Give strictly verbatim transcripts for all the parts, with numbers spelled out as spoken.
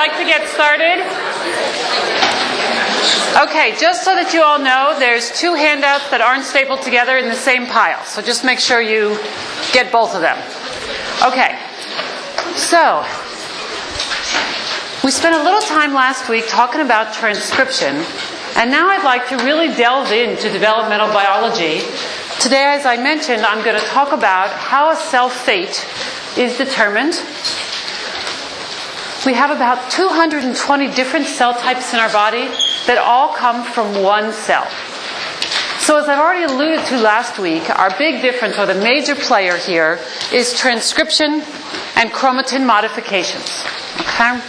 like to get started? Okay, just so that you all know, there's two handouts that aren't stapled together in the same pile. So just make sure you get both of them. Okay, so we spent a little time last week talking about transcription, and now I'd like to really delve into developmental biology. Today, as I mentioned, I'm going to talk about how a cell fate is determined. We have about two hundred twenty different cell types in our body that all come from one cell. So as I've already alluded to last week, our big difference, or the major player here, is transcription and chromatin modifications. Okay?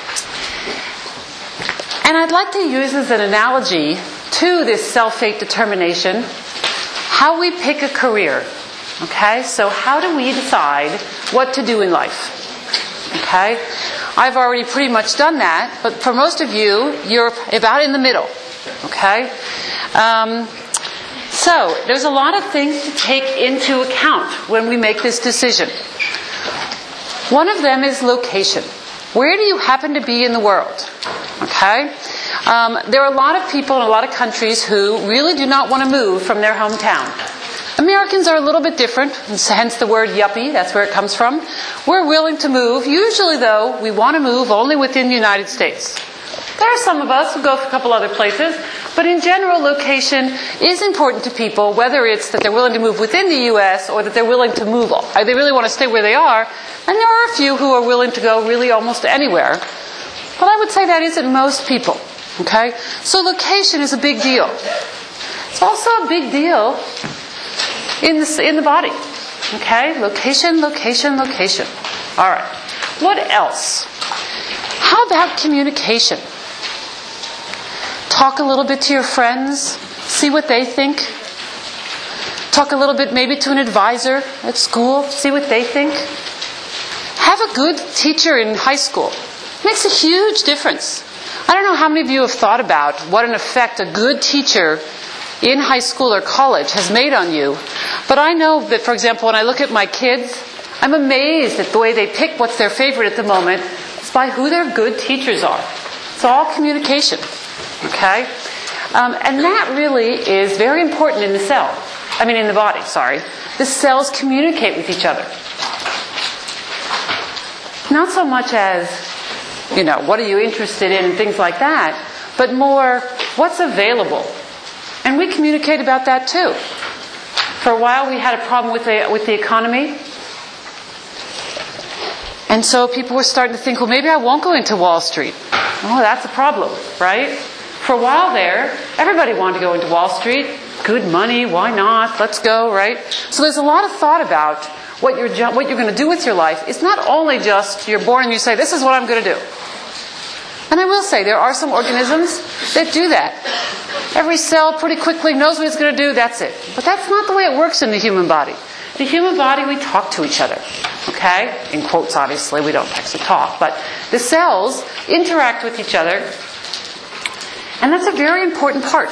And I'd like to use as an analogy to this cell fate determination how we pick a career. Okay? So how do we decide what to do in life? Okay? I've already pretty much done that, but for most of you, you're about in the middle. Okay? Um, so, there's a lot of things to take into account when we make this decision. One of them is location. Where do you happen to be in the world? Okay? Um, there are a lot of people in a lot of countries who really do not want to move from their hometown. Americans are a little bit different, hence the word yuppie, that's where it comes from. We're willing to move. Usually, though, we want to move only within the United States. There are some of us who go for a couple other places, but in general, location is important to people, whether it's that they're willing to move within the U S or that they're willing to move, or they really want to stay where they are, and there are a few who are willing to go really almost anywhere. But I would say that isn't most people. Okay? So location is a big deal. It's also a big deal in the, in the body. Okay? Location, location, location. All right. What else? How about communication? Talk a little bit to your friends. See what they think. Talk a little bit maybe to an advisor at school. See what they think. Have a good teacher in high school. It makes a huge difference. I don't know how many of you have thought about what an effect a good teacher in high school or college has made on you. But I know that, for example, when I look at my kids, I'm amazed at the way they pick what's their favorite at the moment. It's by who their good teachers are. It's all communication. Okay? Um, and that really is very important in the cell. I mean, in the body, sorry. The cells communicate with each other. Not so much as, you know, what are you interested in and things like that, but more, what's available? And we communicate about that too. For a while we had a problem with the, with the economy. And so people were starting to think, well, maybe I won't go into Wall Street. Oh, that's a problem, right? For a while there, everybody wanted to go into Wall Street. Good money, why not? Let's go, right? So there's a lot of thought about what you're, what you're going to do with your life. It's not only just you're born and you say, this is what I'm going to do. And I will say, there are some organisms that do that. Every cell pretty quickly knows what it's going to do, that's it. But that's not the way it works in the human body. The human body, we talk to each other. Okay? In quotes, obviously, we don't actually talk. But the cells interact with each other. And that's a very important part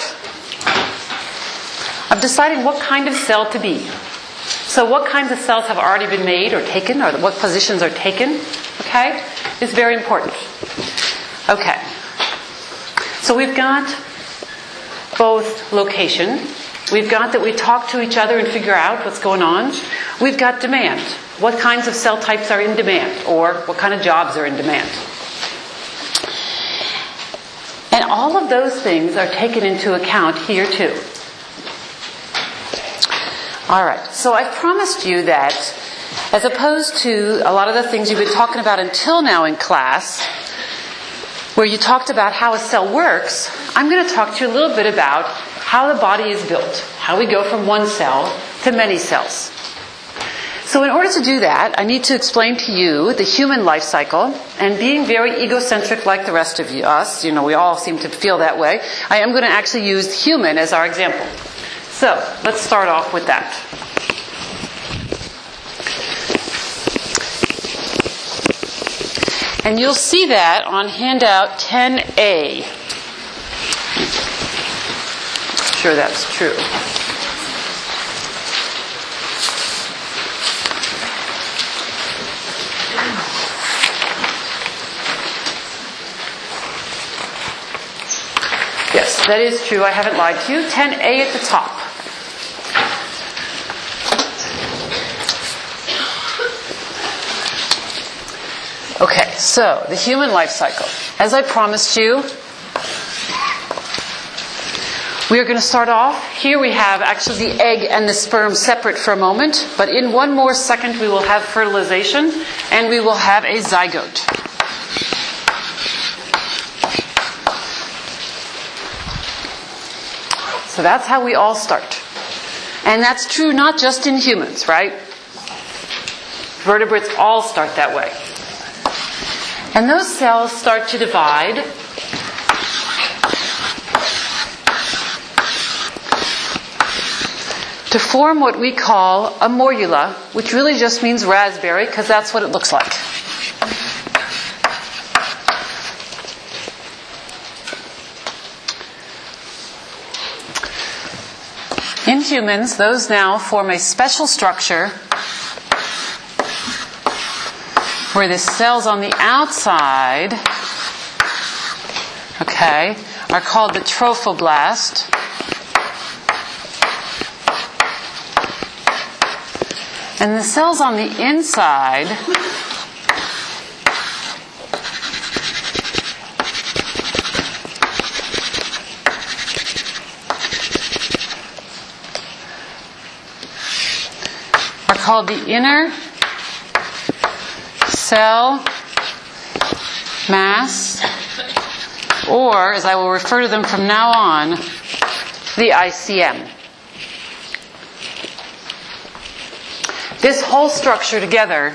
of deciding what kind of cell to be. So what kinds of cells have already been made or taken, or what positions are taken, okay, is very important. Okay. So we've got both location. We've got that we talk to each other and figure out what's going on. We've got demand. What kinds of cell types are in demand, or what kind of jobs are in demand. And all of those things are taken into account here too. Alright, so I've promised you that as opposed to a lot of the things you've been talking about until now in class, where you talked about how a cell works, I'm going to talk to you a little bit about how the body is built, how we go from one cell to many cells. So in order to do that, I need to explain to you the human life cycle, and being very egocentric like the rest of you, us, you know, we all seem to feel that way, I am going to actually use human as our example. So, let's start off with that. And you'll see that on handout ten A. I'm sure that's true. That is true, I haven't lied to you. ten A at the top. Okay, so the human life cycle. As I promised you, we are going to start off. Here we have actually the egg and the sperm separate for a moment, but in one more second we will have fertilization and we will have a zygote. So that's how we all start. And that's true not just in humans, right? Vertebrates all start that way. And those cells start to divide to form what we call a morula, which really just means raspberry, because that's what it looks like. In humans, those now form a special structure where the cells on the outside, okay, are called the trophoblast. And the cells on the inside are called the inner cell mass, or, as I will refer to them from now on, the I C M. This whole structure together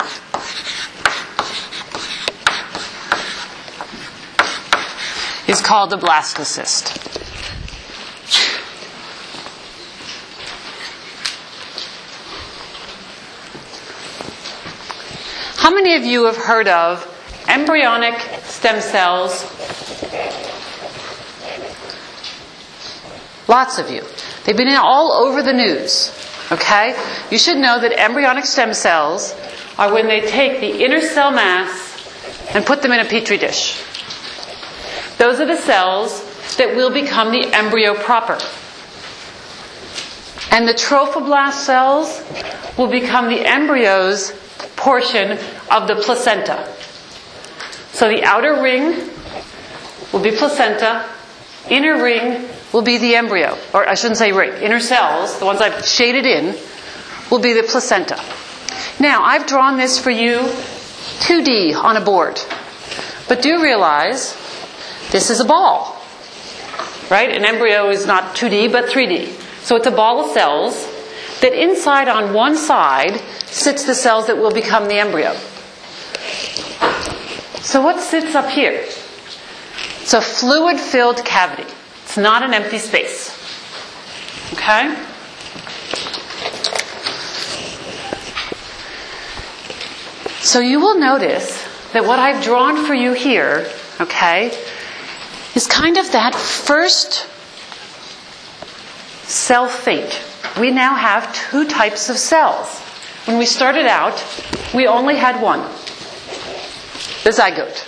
is called the blastocyst. How many of you have heard of embryonic stem cells? Lots of you. They've been all over the news. Okay? You should know that embryonic stem cells are when they take the inner cell mass and put them in a petri dish. Those are the cells that will become the embryo proper. And the trophoblast cells will become the embryo's portion of the placenta. So the outer ring will be placenta, inner ring will be the embryo, or I shouldn't say ring, inner cells, the ones I've shaded in, will be the placenta. Now, I've drawn this for you two D on a board. But do realize this is a ball, right? An embryo is not two D, but three D. So it's a ball of cells that inside on one side sits the cells that will become the embryo. So what sits up here? It's a fluid-filled cavity. It's not an empty space. Okay? So you will notice that what I've drawn for you here, okay, is kind of that first cell fate. We now have two types of cells. When we started out, we only had one, the zygote.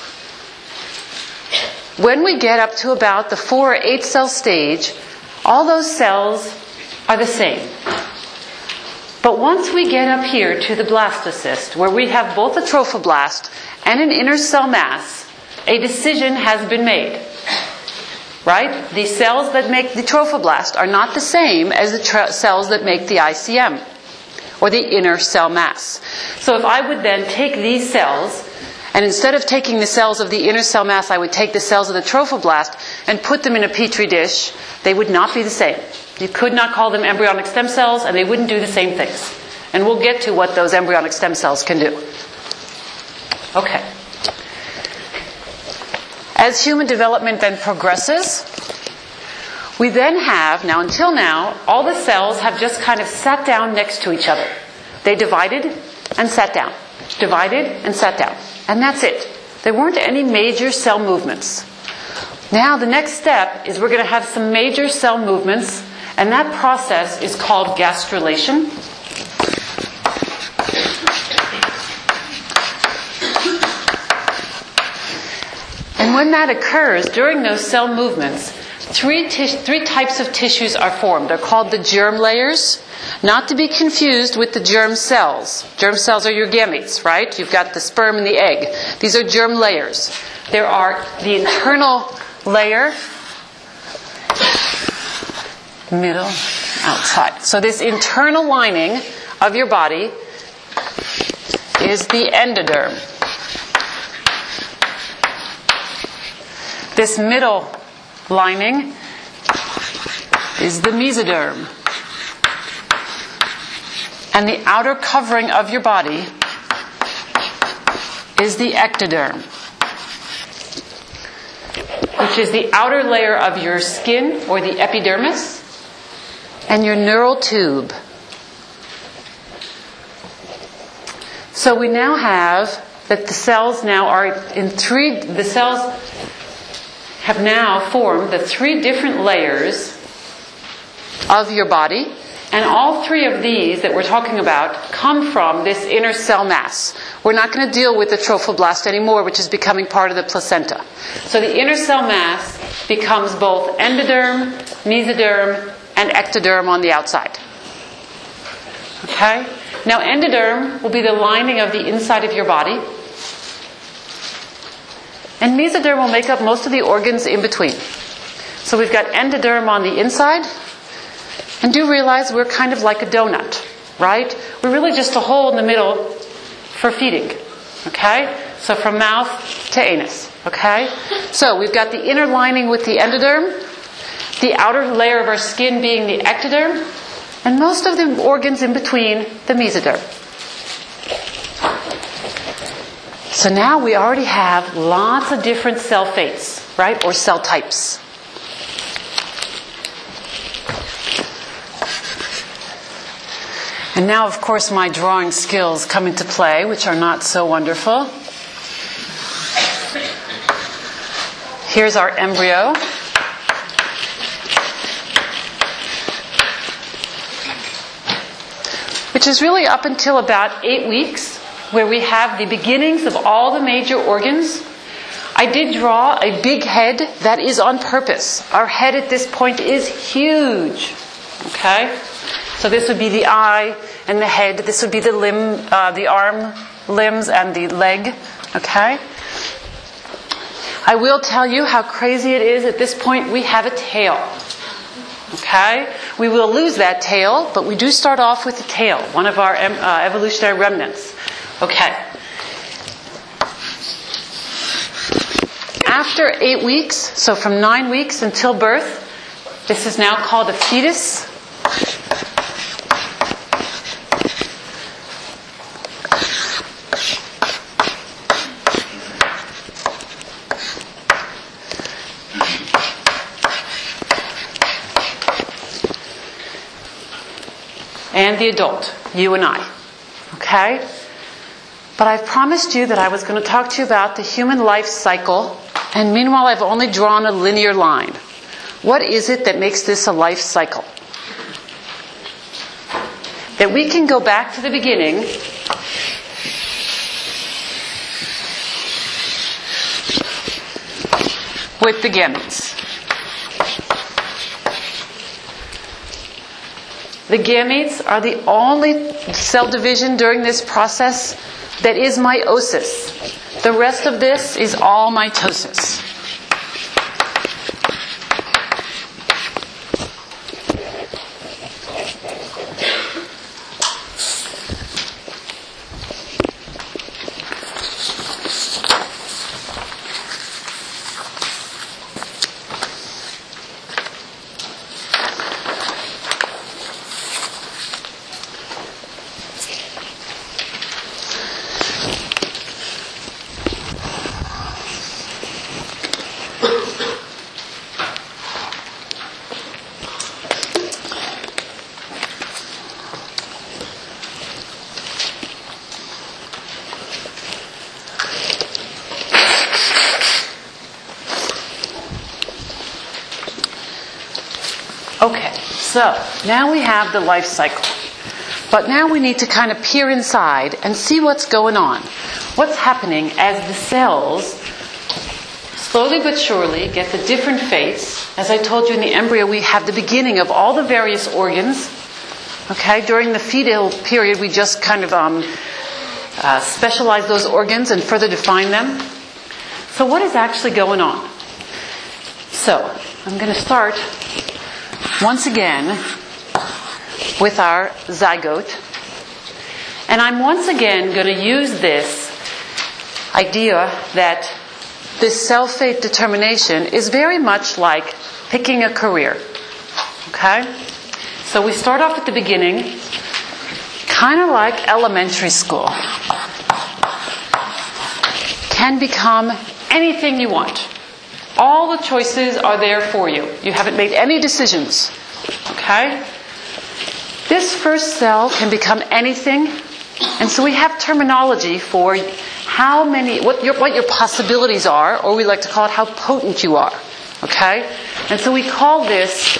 When we get up to about the four or eight cell stage, all those cells are the same. But once we get up here to the blastocyst, where we have both a trophoblast and an inner cell mass, a decision has been made. Right? The cells that make the trophoblast are not the same as the tra- cells that make the I C M, or the inner cell mass. So if I would then take these cells, and instead of taking the cells of the inner cell mass, I would take the cells of the trophoblast and put them in a petri dish, they would not be the same. You could not call them embryonic stem cells, and they wouldn't do the same things. And we'll get to what those embryonic stem cells can do. Okay. As human development then progresses, we then have, now until now, all the cells have just kind of sat down next to each other. They divided and sat down. Divided and sat down. And that's it. There weren't any major cell movements. Now the next step is we're going to have some major cell movements, and that process is called gastrulation. And when that occurs, during those cell movements, three, tis- three types of tissues are formed. They're called the germ layers, not to be confused with the germ cells. Germ cells are your gametes, right? You've got the sperm and the egg. These are germ layers. There are the internal layer, middle, outside. So this internal lining of your body is the endoderm. This middle lining is the mesoderm. And the outer covering of your body is the ectoderm, which is the outer layer of your skin, or the epidermis, and your neural tube. So we now have that the cells now are in three, the cells have now formed the three different layers of your body, and all three of these that we're talking about come from this inner cell mass. We're not going to deal with the trophoblast anymore, which is becoming part of the placenta. So the inner cell mass becomes both endoderm, mesoderm, and ectoderm on the outside. Okay? Now endoderm will be the lining of the inside of your body. And mesoderm will make up most of the organs in between. So we've got endoderm on the inside. And do realize we're kind of like a donut, right? We're really just a hole in the middle for feeding. Okay? So from mouth to anus. Okay? So we've got the inner lining with the endoderm, the outer layer of our skin being the ectoderm, and most of the organs in between, the mesoderm. So now we already have lots of different cell fates, right? Or cell types. And now, of course, my drawing skills come into play, which are not so wonderful. Here's our embryo. Which is really up until about eight weeks, where we have the beginnings of all the major organs. I did draw a big head. That is on purpose. Our head at this point is huge. Okay? So this would be the eye and the head. This would be the limb, uh, the arm, limbs, and the leg. Okay? I will tell you how crazy it is. At this point, we have a tail. Okay? We will lose that tail, but we do start off with the tail, one of our uh, evolutionary remnants. Okay. After eight weeks, so from nine weeks until birth, this is now called a fetus. And the adult, you and I. Okay? But I've promised you that I was going to talk to you about the human life cycle, and meanwhile I've only drawn a linear line. What is it that makes this a life cycle? That we can go back to the beginning with the gametes. The gametes are the only cell division during this process that is meiosis. The rest of this is all mitosis. Okay, so now we have the life cycle. But now we need to kind of peer inside and see what's going on. What's happening as the cells slowly but surely get the different fates. As I told you, in the embryo we have the beginning of all the various organs. Okay, during the fetal period we just kind of um, uh, specialize those organs and further define them. So what is actually going on? So, I'm going to start once again with our zygote. And I'm once again going to use this idea that this cell fate determination is very much like picking a career. Okay? So we start off at the beginning, kind of like elementary school. Can become anything you want. All the choices are there for you. You haven't made any decisions. Okay? This first cell can become anything. And so we have terminology for how many, what your, what your possibilities are, or we like to call it how potent you are. Okay? And so we call this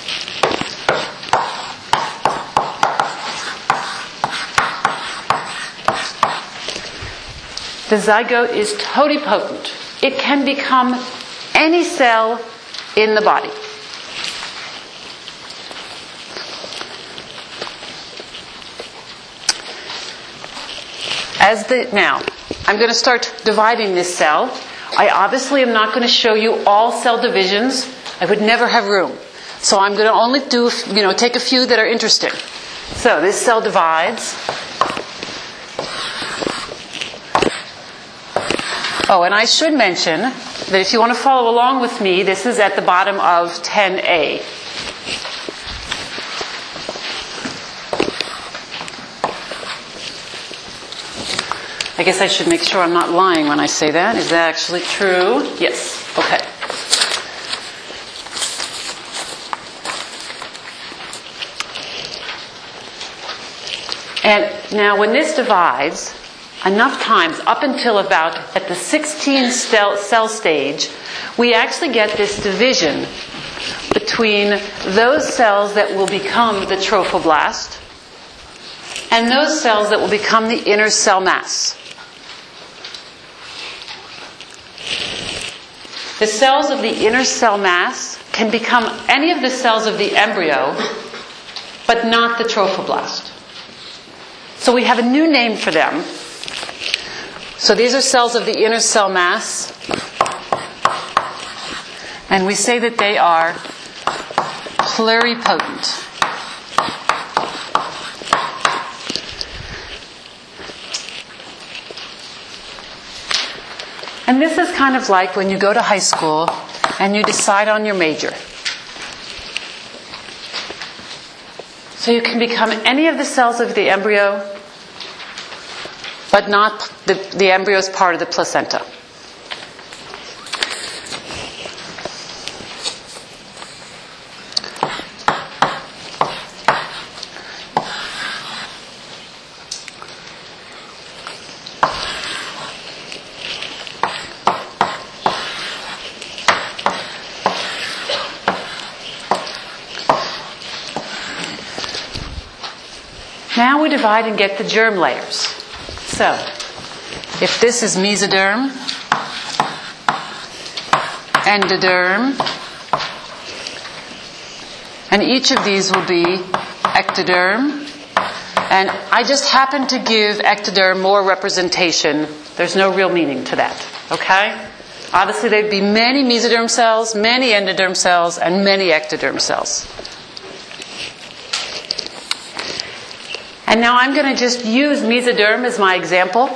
the zygote is totipotent. It can become any cell in the body. As the, now, I'm going to start dividing this cell. I obviously am not going to show you all cell divisions. I would never have room. So I'm going to only do, you know, take a few that are interesting. So this cell divides. Oh, and I should mention that if you want to follow along with me, this is at the bottom of ten A. I guess I should make sure I'm not lying when I say that. Is that actually true? Yes. Okay. And now when this divides, enough times, up until about at the sixteenth cell stage, we actually get this division between those cells that will become the trophoblast and those cells that will become the inner cell mass. The cells of the inner cell mass can become any of the cells of the embryo, but not the trophoblast. So we have a new name for them. So these are cells of the inner cell mass. And we say that they are pluripotent. And this is kind of like when you go to high school and you decide on your major. So you can become any of the cells of the embryo, but not the, the embryo's part of the placenta. Now we divide and get the germ layers. So, if this is mesoderm, endoderm, and each of these will be ectoderm, and I just happen to give ectoderm more representation. There's no real meaning to that, okay? Obviously there'd be many mesoderm cells, many endoderm cells, and many ectoderm cells. And now I'm going to just use mesoderm as my example.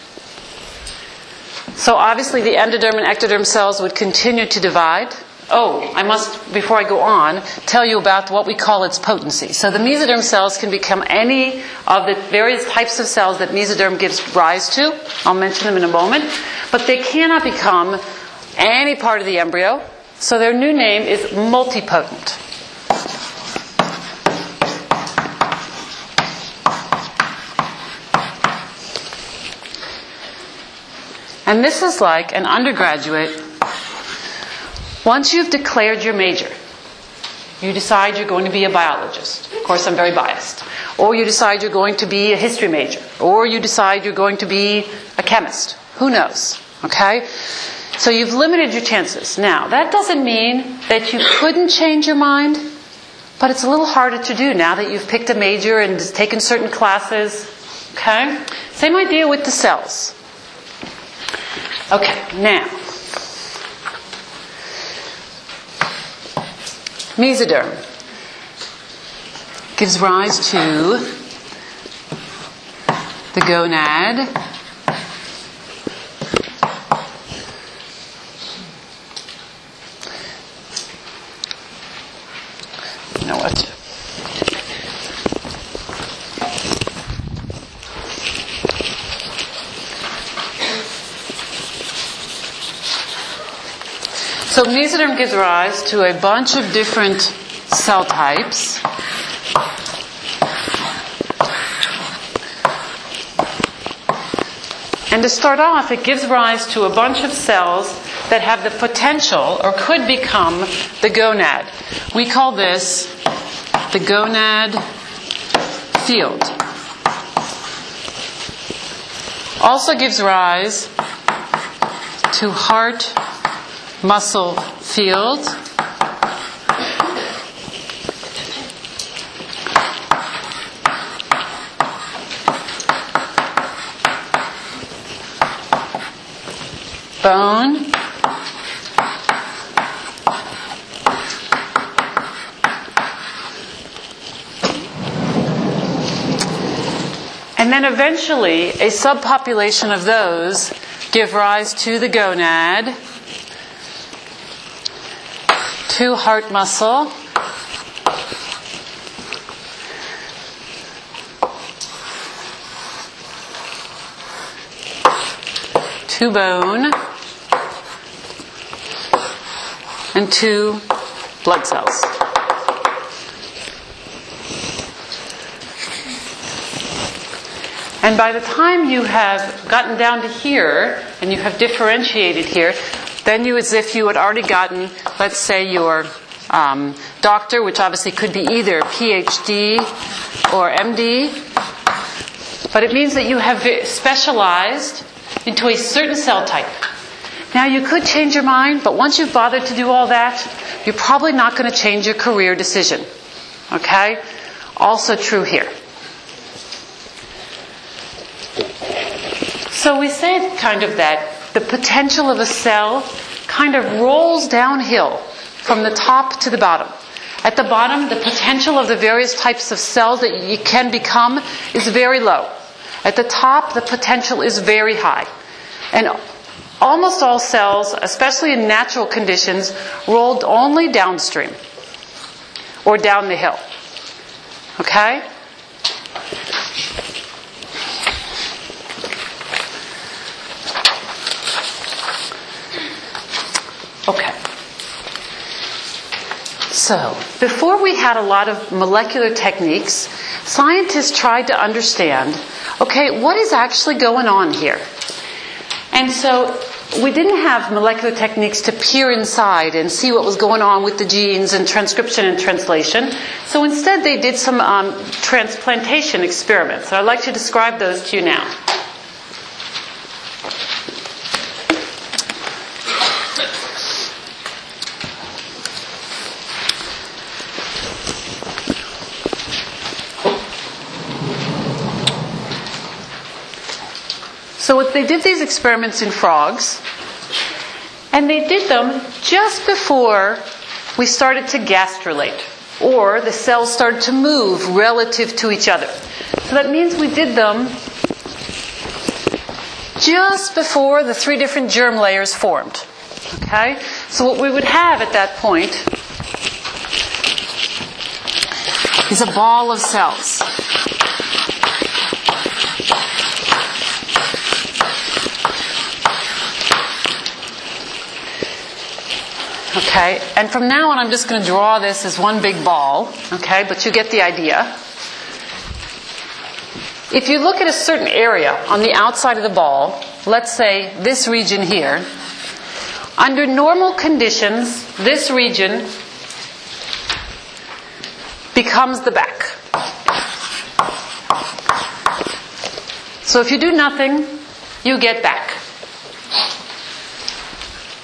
So obviously the endoderm and ectoderm cells would continue to divide. Oh, I must, before I go on, tell you about what we call its potency. So the mesoderm cells can become any of the various types of cells that mesoderm gives rise to. I'll mention them in a moment. But they cannot become any part of the embryo. So their new name is multipotent. And this is like an undergraduate. Once you've declared your major, you decide you're going to be a biologist. Of course, I'm very biased. Or you decide you're going to be a history major. Or you decide you're going to be a chemist. Who knows? Okay? So you've limited your chances. Now, that doesn't mean that you couldn't change your mind, but it's a little harder to do now that you've picked a major and taken certain classes. Okay? Same idea with the cells. Okay, now. Mesoderm gives rise to the gonad. You know what? So mesoderm gives rise to a bunch of different cell types. And to start off, it gives rise to a bunch of cells that have the potential or could become the gonad. We call this the gonad field. Also gives rise to heart muscle field. Bone. And then eventually a subpopulation of those give rise to the gonad, to heart muscle, to bone, and to blood cells. And by the time you have gotten down to here, and you have differentiated here, then you, as if you had already gotten, let's say, your um, doctor, which obviously could be either P H D or M D, but it means that you have specialized into a certain cell type. Now, you could change your mind, but once you've bothered to do all that, you're probably not going to change your career decision. Okay? Also true here. So we say kind of that the potential of a cell kind of rolls downhill from the top to the bottom. At the bottom, the potential of the various types of cells that you can become is very low. At the top, the potential is very high. And almost all cells, especially in natural conditions, rolled only downstream or down the hill. Okay? Okay. So, before we had a lot of molecular techniques, scientists tried to understand, okay, what is actually going on here? And so, we didn't have molecular techniques to peer inside and see what was going on with the genes and transcription and translation. So instead they did some um, transplantation experiments. So I'd like to describe those to you now. So what they did these experiments in frogs, and they did them just before we started to gastrulate, or the cells started to move relative to each other. So that means we did them just before the three different germ layers formed. Okay? So what we would have at that point is a ball of cells. Okay, and from now on I'm just going to draw this as one big ball, okay, but you get the idea. If you look at a certain area on the outside of the ball, let's say this region here, under normal conditions, this region becomes the back. So if you do nothing, you get back.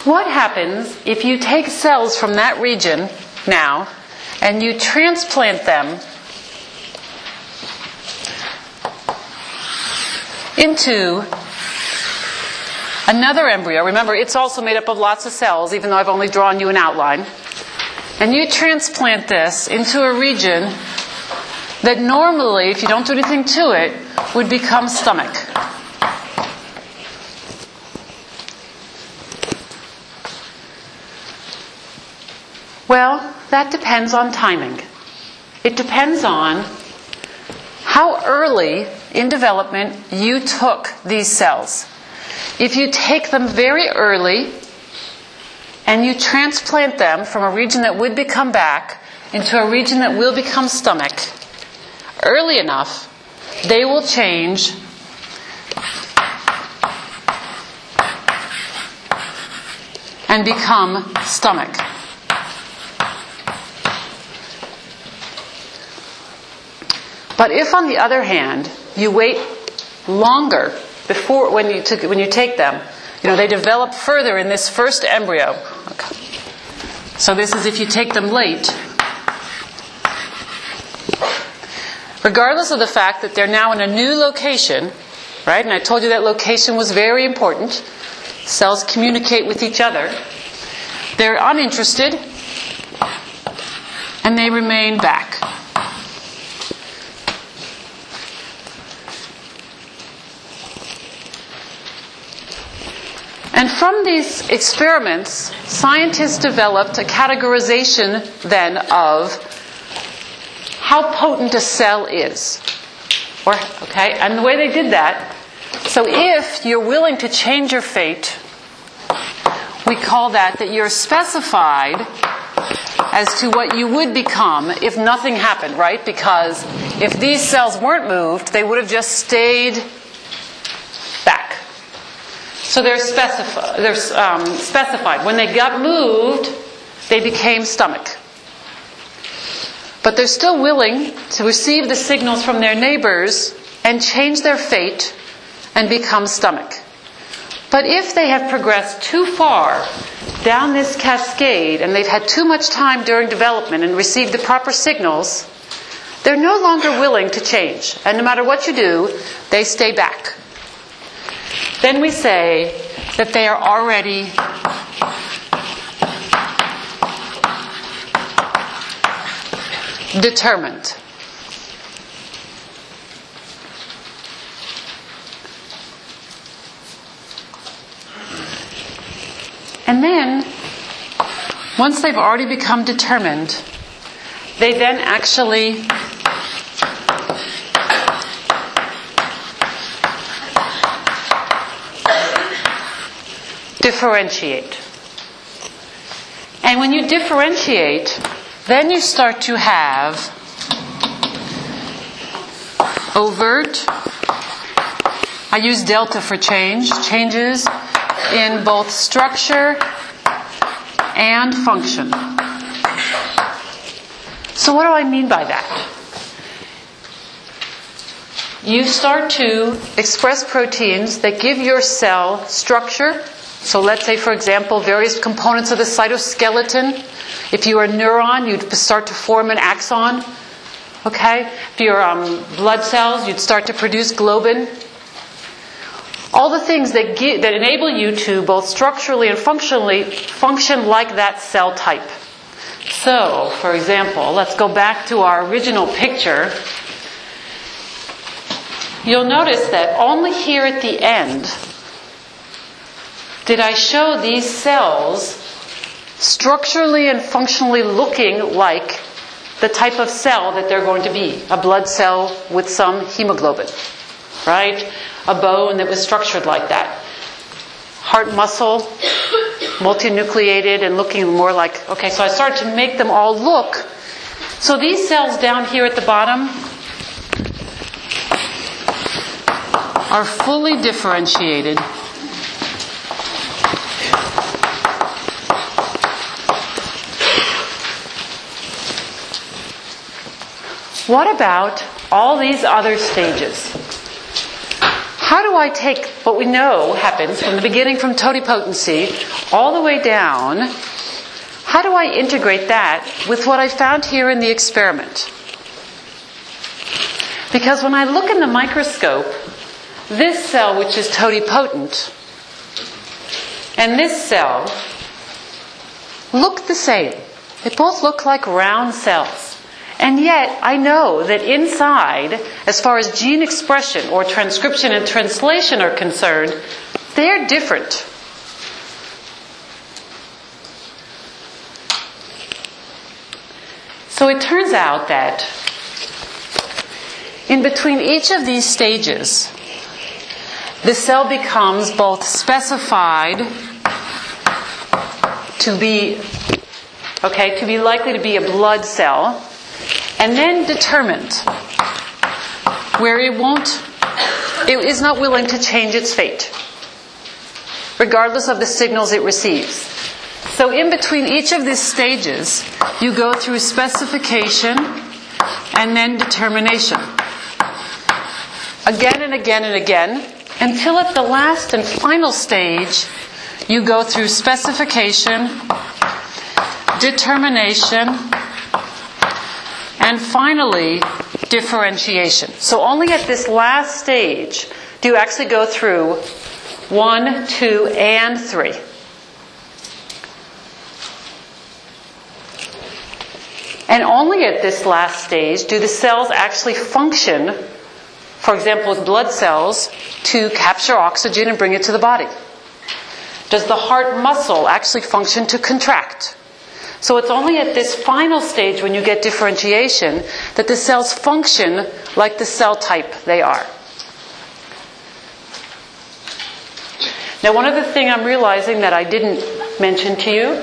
What happens if you take cells from that region now and you transplant them into another embryo? Remember, it's also made up of lots of cells, even though I've only drawn you an outline. And you transplant this into a region that normally, if you don't do anything to it, would become stomach. Well, that depends on timing. It depends on how early in development you took these cells. If you take them very early and you transplant them from a region that would become back into a region that will become stomach, early enough, they will change and become stomach. But if, on the other hand, you wait longer before when you took, when you take them, you know, they develop further in this first embryo. Okay. So this is if you take them late. Regardless of the fact that they're now in a new location, right? And I told you that location was very important. Cells communicate with each other. They're uninterested, and they remain back. And from these experiments, scientists developed a categorization then of how potent a cell is. Or, okay, and the way they did that, so if you're willing to change your fate, we call that that you're specified as to what you would become if nothing happened, right? Because if these cells weren't moved, they would have just stayed back. So they're, specifi- they're um, specified. When they got moved, they became stomach. But they're still willing to receive the signals from their neighbors and change their fate and become stomach. But if they have progressed too far down this cascade and they've had too much time during development and received the proper signals, they're no longer willing to change. And no matter what you do, they stay back. Then we say that they are already determined. And then, once they've already become determined, they then actually differentiate. And when you differentiate, then you start to have overt, I use delta for change, changes in both structure and function. So what do I mean by that? You start to express proteins that give your cell structure. So let's say, for example, various components of the cytoskeleton. If you are a neuron, you'd start to form an axon. Okay? If you're um, blood cells, you'd start to produce globin. All the things that give, that enable you to both structurally and functionally function like that cell type. So, for example, let's go back to our original picture. You'll notice that only here at the end did I show these cells structurally and functionally looking like the type of cell that they're going to be. A blood cell with some hemoglobin, right? A bone that was structured like that. Heart muscle, multinucleated and looking more like... Okay, so I started to make them all look. So these cells down here at the bottom are fully differentiated. What about all these other stages? How do I take what we know happens from the beginning, from totipotency, all the way down, how do I integrate that with what I found here in the experiment? Because when I look in the microscope, this cell, which is totipotent, and this cell look the same. They both look like round cells. And yet, I know that inside, as far as gene expression or transcription and translation are concerned, they're different. So it turns out that in between each of these stages, the cell becomes both specified to be, okay, to be likely to be a blood cell, and then determined, where it won't, it is not willing to change its fate, regardless of the signals it receives. So in between each of these stages, you go through specification and then determination. Again and again and again, until at the last and final stage, you go through specification, determination, and finally, differentiation. So only at this last stage do you actually go through one, two, and three. And only at this last stage do the cells actually function, for example, with blood cells, to capture oxygen and bring it to the body. Does the heart muscle actually function to contract? So it's only at this final stage, when you get differentiation, that the cells function like the cell type they are. Now, one other thing I'm realizing that I didn't mention to you.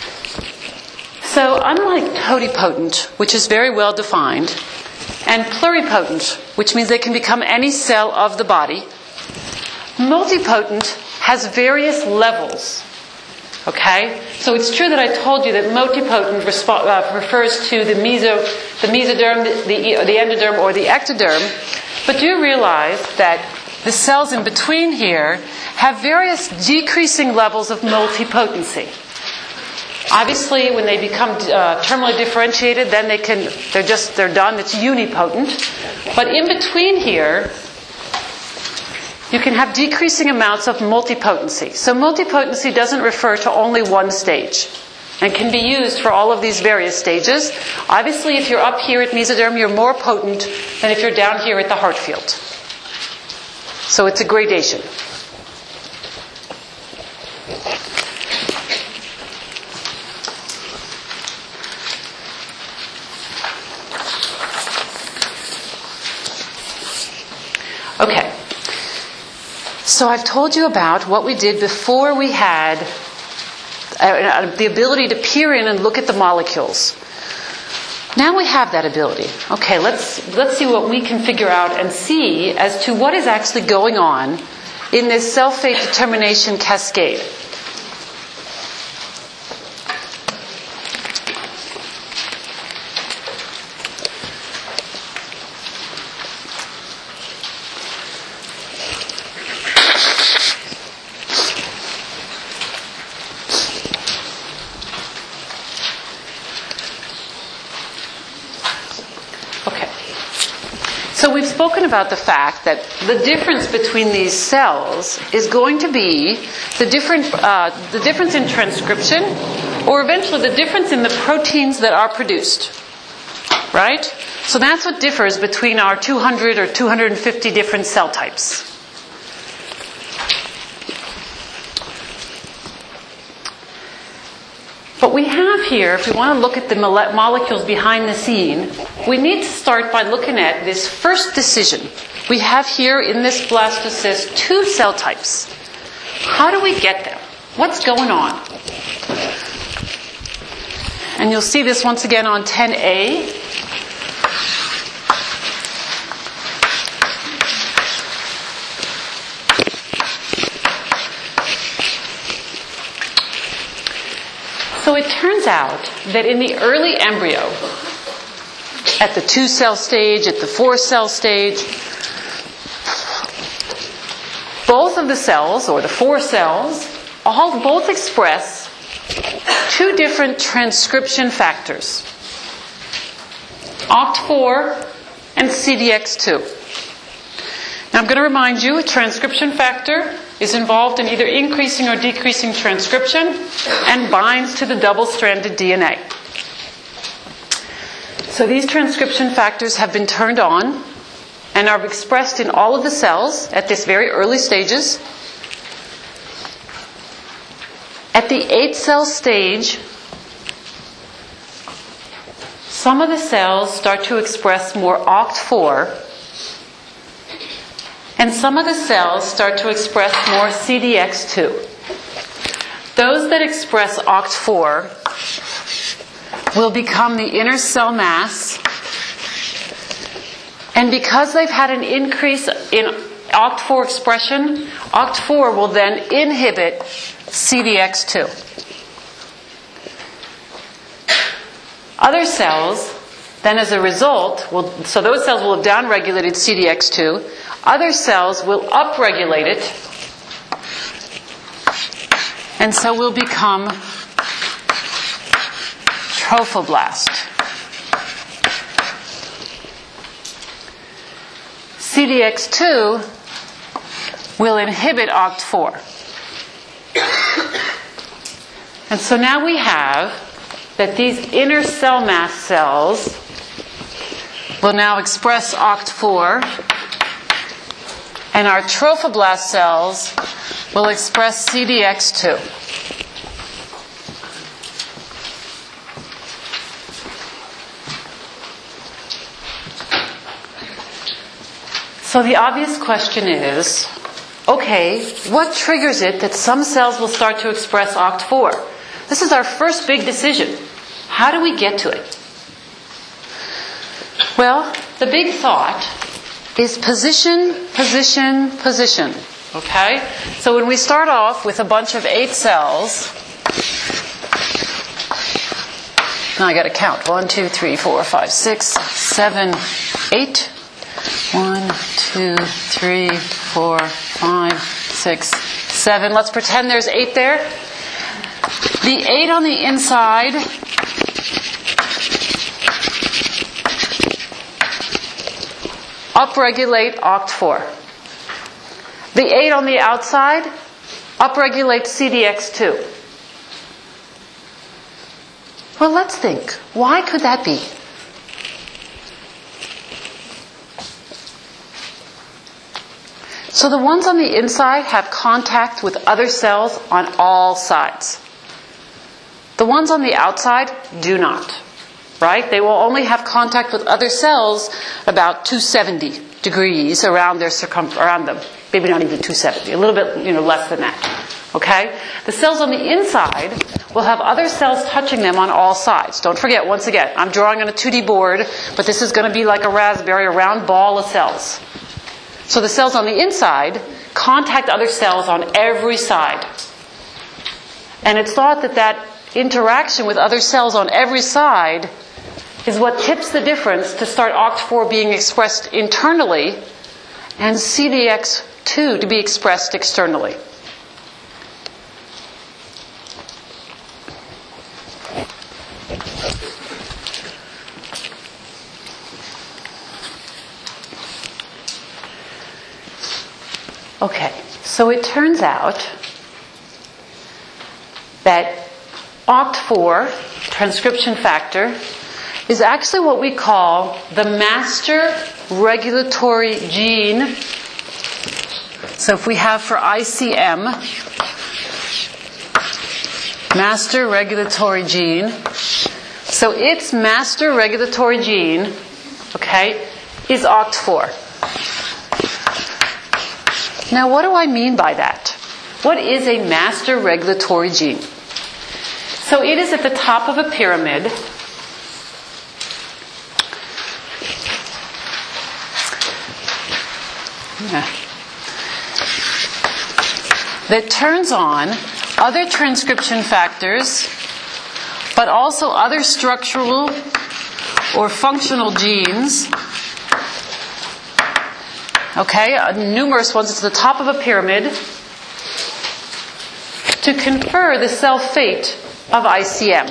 So unlike totipotent, which is very well defined, and pluripotent, which means they can become any cell of the body, multipotent has various levels. Okay? So it's true that I told you that multipotent respo- uh, refers to the, meso, the mesoderm, the, the endoderm, or the ectoderm. But do you realize that the cells in between here have various decreasing levels of multipotency? Obviously, when they become uh, terminally differentiated, then they can, they're just, they're done. It's unipotent. But in between here, you can have decreasing amounts of multipotency. So multipotency doesn't refer to only one stage and can be used for all of these various stages. Obviously, if you're up here at mesoderm, you're more potent than if you're down here at the heart field. So it's a gradation. Okay. So I've told you about what we did before we had uh, the ability to peer in and look at the molecules. Now we have that ability. Okay, let's let's see what we can figure out and see as to what is actually going on in this cell fate determination cascade. So we've spoken about the fact that the difference between these cells is going to be the different, uh, the difference in transcription, or eventually the difference in the proteins that are produced. Right? So that's what differs between our two hundred or two hundred fifty different cell types. But we have here, if we want to look at the mole- molecules behind the scene, we need to start by looking at this first decision. We have here in this blastocyst two cell types. How do we get them? What's going on? And you'll see this once again on ten A. So it turns out that in the early embryo, at the two-cell stage, at the four-cell stage, both of the cells, or the four cells, all both express two different transcription factors, O C T four and C D X two. Now I'm going to remind you, a transcription factor is involved in either increasing or decreasing transcription and binds to the double-stranded D N A. So these transcription factors have been turned on and are expressed in all of the cells at this very early stages. At the eight-cell stage, some of the cells start to express more O C T four, and some of the cells start to express more C D X two. Those that express O C T four will become the inner cell mass, and because they've had an increase in O C T four expression, O C T four will then inhibit C D X two. Other cells, then as a result, will, so those cells will have downregulated C D X two. Other cells will upregulate it, and so will become trophoblast. C D X two will inhibit O C T four. And so now we have that these inner cell mass cells will now express O C T four, and our trophoblast cells will express C D X two. So the obvious question is, okay, what triggers it that some cells will start to express O C T four? This is our first big decision. How do we get to it? Well, the big thought is position, position, position. Okay? So when we start off with a bunch of eight cells, now I got to count. One, two, three, four, five, six, seven, eight. One, two, three, four, five, six, seven. Let's pretend there's eight there. The eight on the inside upregulate O C T four. The eight on the outside upregulate C D X two. Well, let's think. Why could that be? So the ones on the inside have contact with other cells on all sides. The ones on the outside do not, right? They will only have contact with other cells about two hundred seventy degrees around their circum around them. Maybe not even two hundred seventy, a little bit, you know, less than that. Okay? The cells on the inside will have other cells touching them on all sides. Don't forget, once again, I'm drawing on a two D board, but this is going to be like a raspberry, a round ball of cells. So the cells on the inside contact other cells on every side. And it's thought that that interaction with other cells on every side is what tips the difference to start O C T four being expressed internally and C D X two to be expressed externally. Okay, so it turns out that O C T four, transcription factor, is actually what we call the master regulatory gene. So if we have for I C M, master regulatory gene, so its master regulatory gene, okay, is O C T four. Now, what do I mean by that? What is a master regulatory gene? So it is at the top of a pyramid. Yeah. That turns on other transcription factors, but also other structural or functional genes okay, uh, numerous ones, it's the top of a pyramid, to confer the cell fate of I C M.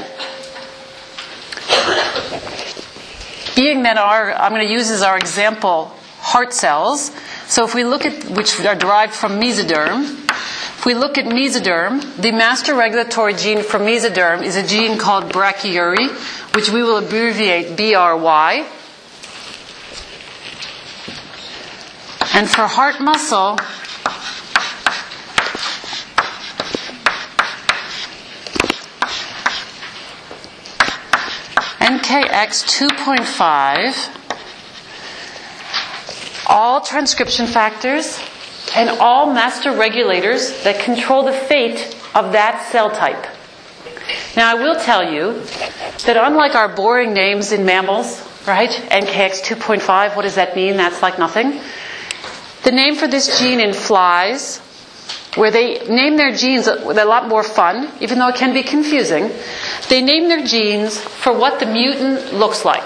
Being that our, I'm going to use as our example heart cells, so if we look at, which are derived from mesoderm, if we look at mesoderm, the master regulatory gene for mesoderm is a gene called brachyury, which we will abbreviate B R Y. And for heart muscle, N K X two point five, all transcription factors and all master regulators that control the fate of that cell type. Now I will tell you that unlike our boring names in mammals, right, N K X two point five, what does that mean? That's like nothing. The name for this gene in flies, where they name their genes with a lot more fun, even though it can be confusing. They name their genes for what the mutant looks like.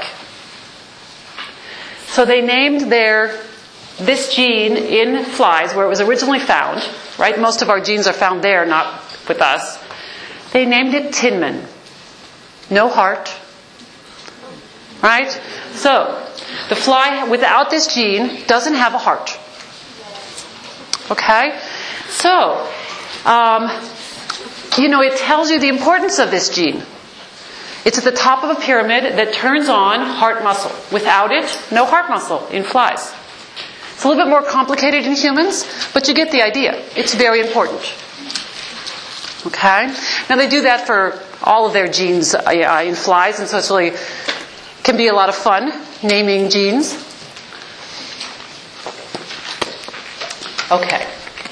So they named their this gene in flies, where it was originally found, right? Most of our genes are found there, not with us. They named it Tinman. No heart. Right? So, the fly without this gene doesn't have a heart. Okay? So, um, you know, it tells you the importance of this gene. It's at the top of a pyramid that turns on heart muscle. Without it, no heart muscle in flies. It's a little bit more complicated in humans, but you get the idea. It's very important. Okay? Now they do that for all of their genes uh, in flies, and so it's really can be a lot of fun naming genes. Okay.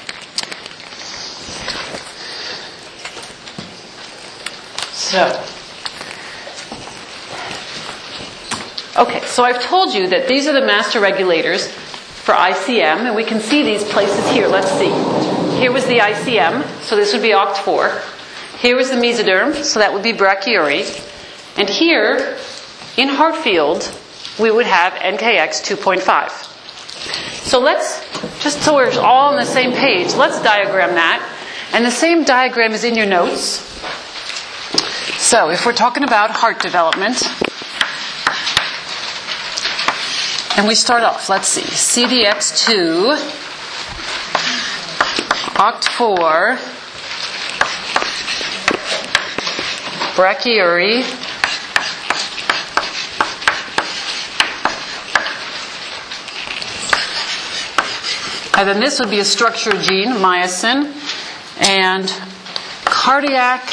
So, okay, so I've told you that these are the master regulators for I C M, and we can see these places here. Let's see. Here was the I C M, so this would be O C T four. Here was the mesoderm, so that would be brachyury. And here, in Hartfield, we would have N K X two point five. So let's, just so we're all on the same page, let's diagram that. And the same diagram is in your notes. So, if we're talking about heart development, and we start off, let's see, C D X two, O C T four, brachyury, and then this would be a structure gene, myosin, and cardiac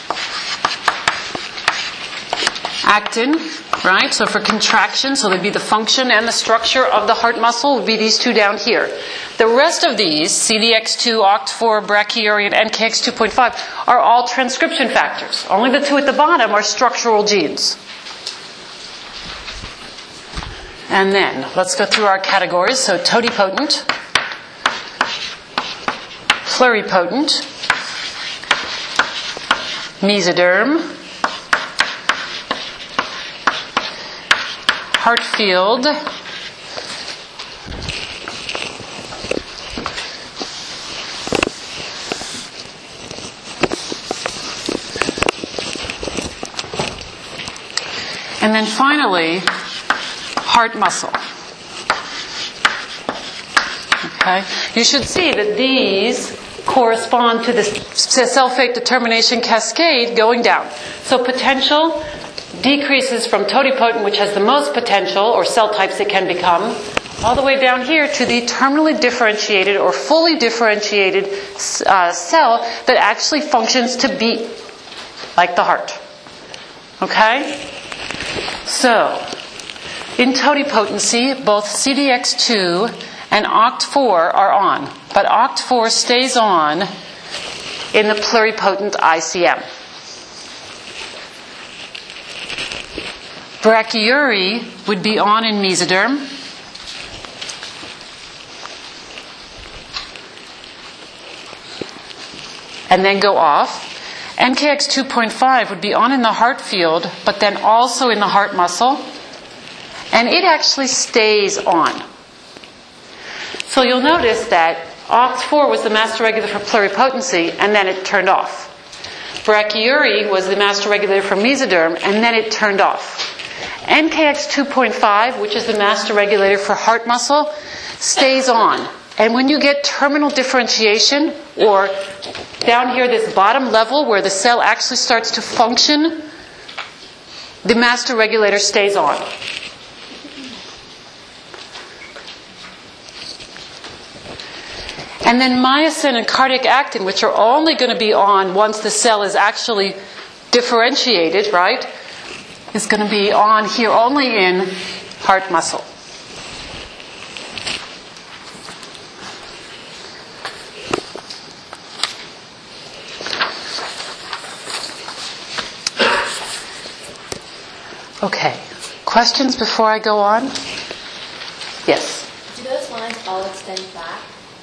actin, right? So for contraction, so there'd be the function and the structure of the heart muscle would be these two down here. The rest of these, C D X two, O C T four, brachyury, and N K X two point five, are all transcription factors. Only the two at the bottom are structural genes. And then, let's go through our categories. So totipotent, pluripotent, mesoderm, Hartfield, and then finally, heart muscle. Okay? You should see that these correspond to the cell fate determination cascade going down. So potential decreases from totipotent, which has the most potential, or cell types it can become, all the way down here to the terminally differentiated or fully differentiated uh, cell that actually functions to beat, like the heart. Okay? So, in totipotency, both C D X two and O C T four are on, but O C T four stays on in the pluripotent I C M. Brachyury would be on in mesoderm. And then go off. N K X two point five would be on in the heart field, but then also in the heart muscle. And it actually stays on. So you'll notice that O X four was the master regulator for pluripotency, and then it turned off. Brachyury was the master regulator for mesoderm, and then it turned off. N K X two point five, which is the master regulator for heart muscle, stays on. And when you get terminal differentiation, or down here this bottom level where the cell actually starts to function, the master regulator stays on. And then myosin and cardiac actin, which are only going to be on once the cell is actually differentiated, right, is going to be on here only in heart muscle. Okay. Questions before I go on? Yes? Do those lines all extend back?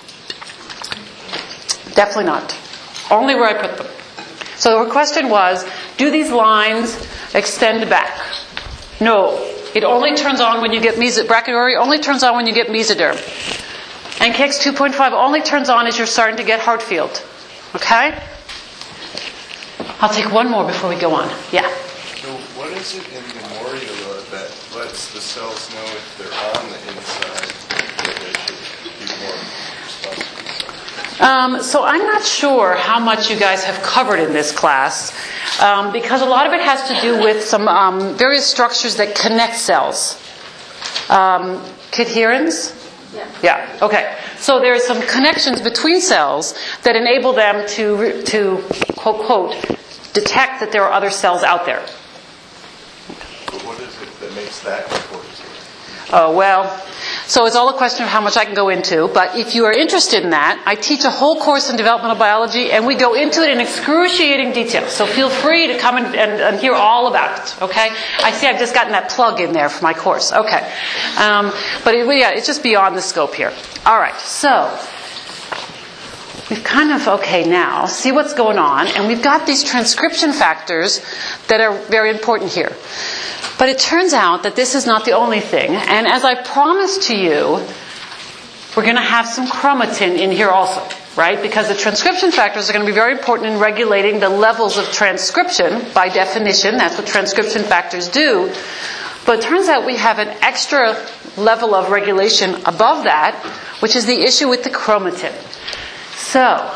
Definitely not. Only where I put them. So the question was, do these lines extend back? No. It only turns on when you get meso- brachyury only turns on when you get mesoderm. And K X two point five only turns on as you're starting to get heart field. Okay? I'll take one more before we go on. Yeah? So what is it in the morula that lets the cells know if they're on the inside that they should be more responsive? Um, so I'm not sure how much you guys have covered in this class, um, because a lot of it has to do with some um, various structures that connect cells. Um, cadherins? Yeah. Yeah. Okay. So there are some connections between cells that enable them to to quote quote detect that there are other cells out there. But what is it that makes that important? Oh, well, so it's all a question of how much I can go into, but if you are interested in that, I teach a whole course in developmental biology, and we go into it in excruciating detail. So feel free to come and, and, and hear all about it, okay? I see I've just gotten that plug in there for my course. Okay. Um, but it, yeah, it's just beyond the scope here. All right, so we've kind of, okay, now, see what's going on, and we've got these transcription factors that are very important here. But it turns out that this is not the only thing. And as I promised to you, we're going to have some chromatin in here also, right? Because the transcription factors are going to be very important in regulating the levels of transcription. By definition, that's what transcription factors do. But it turns out we have an extra level of regulation above that, which is the issue with the chromatin. So,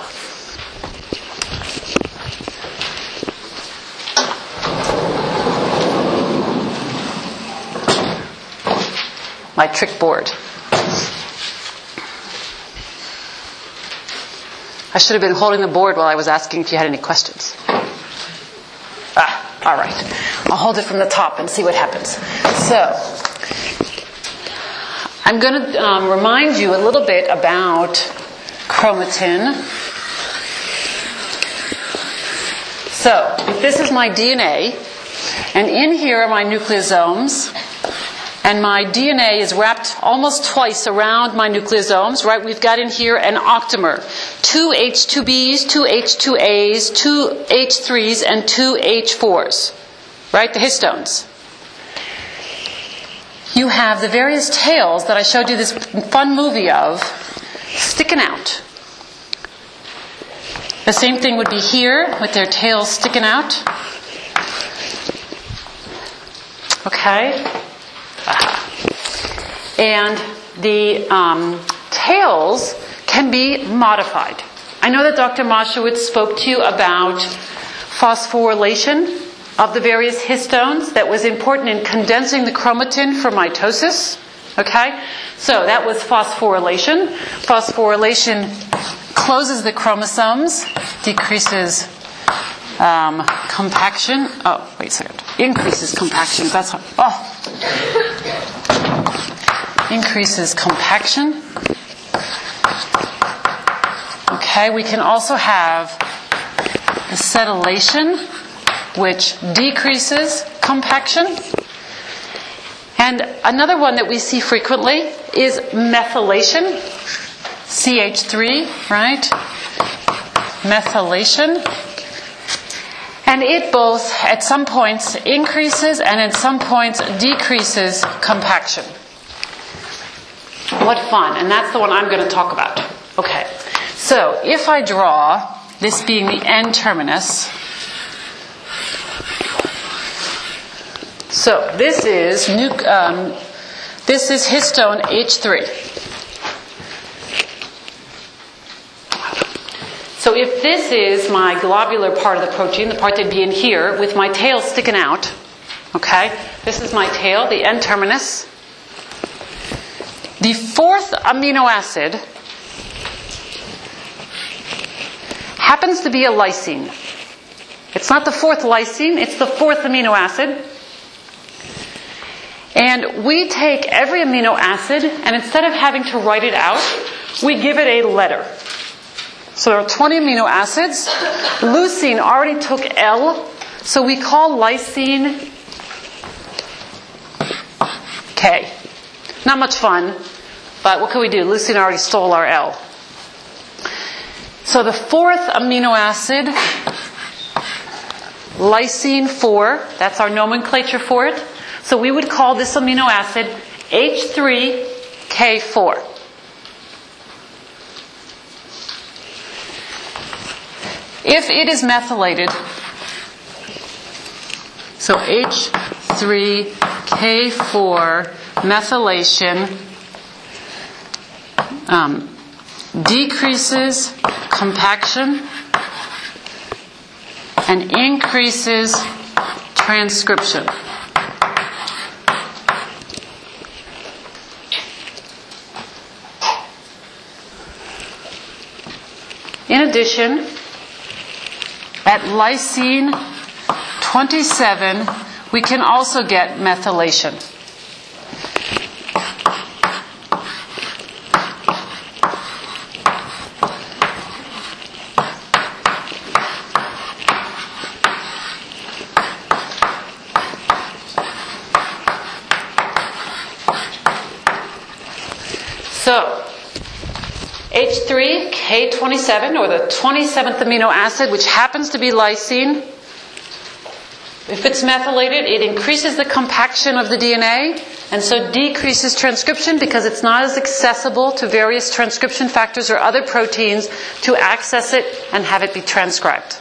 my trick board. I should have been holding the board while I was asking if you had any questions. Ah, all right. I'll hold it from the top and see what happens. So, I'm going to um, remind you a little bit about chromatin. So, if this is my D N A, and in here are my nucleosomes, and my D N A is wrapped almost twice around my nucleosomes, right? We've got in here an octamer. Two H two B's, two H two A's, two H threes, and two H fours. Right? The histones. You have the various tails that I showed you this fun movie of sticking out. The same thing would be here with their tails sticking out. Okay? And the um, tails can be modified. I know that Doctor Moshowitz spoke to you about phosphorylation of the various histones that was important in condensing the chromatin for mitosis. Okay? So that was phosphorylation. Phosphorylation closes the chromosomes, decreases um, compaction. Oh, wait a second. Increases compaction. That's hard. Oh. Increases compaction. Okay, we can also have acetylation, which decreases compaction. And another one that we see frequently is methylation, C H three, right? Methylation. And it both, at some points, increases and at some points decreases compaction. What fun. And that's the one I'm going to talk about. Okay. So if I draw this being the N-terminus, so this is nu- um, this is histone H three. So if this is my globular part of the protein, the part that'd be in here, with my tail sticking out, okay, this is my tail, the N-terminus. The fourth amino acid happens to be a lysine. It's not the fourth lysine, it's the fourth amino acid. And we take every amino acid, and instead of having to write it out, we give it a letter. So there are twenty amino acids. Leucine already took L, so we call lysine K. Not much fun, but what can we do? Leucine already stole our L. So the fourth amino acid, lysine four, that's our nomenclature for it. So we would call this amino acid H three K four. If it is methylated, so H three K four methylation um, decreases compaction and increases transcription. In addition, at lysine twenty-seven, we can also get methylation. So, H three K twenty-seven, or the twenty-seventh amino acid, which happens to be lysine, if it's methylated, it increases the compaction of the D N A, and so decreases transcription because it's not as accessible to various transcription factors or other proteins to access it and have it be transcribed.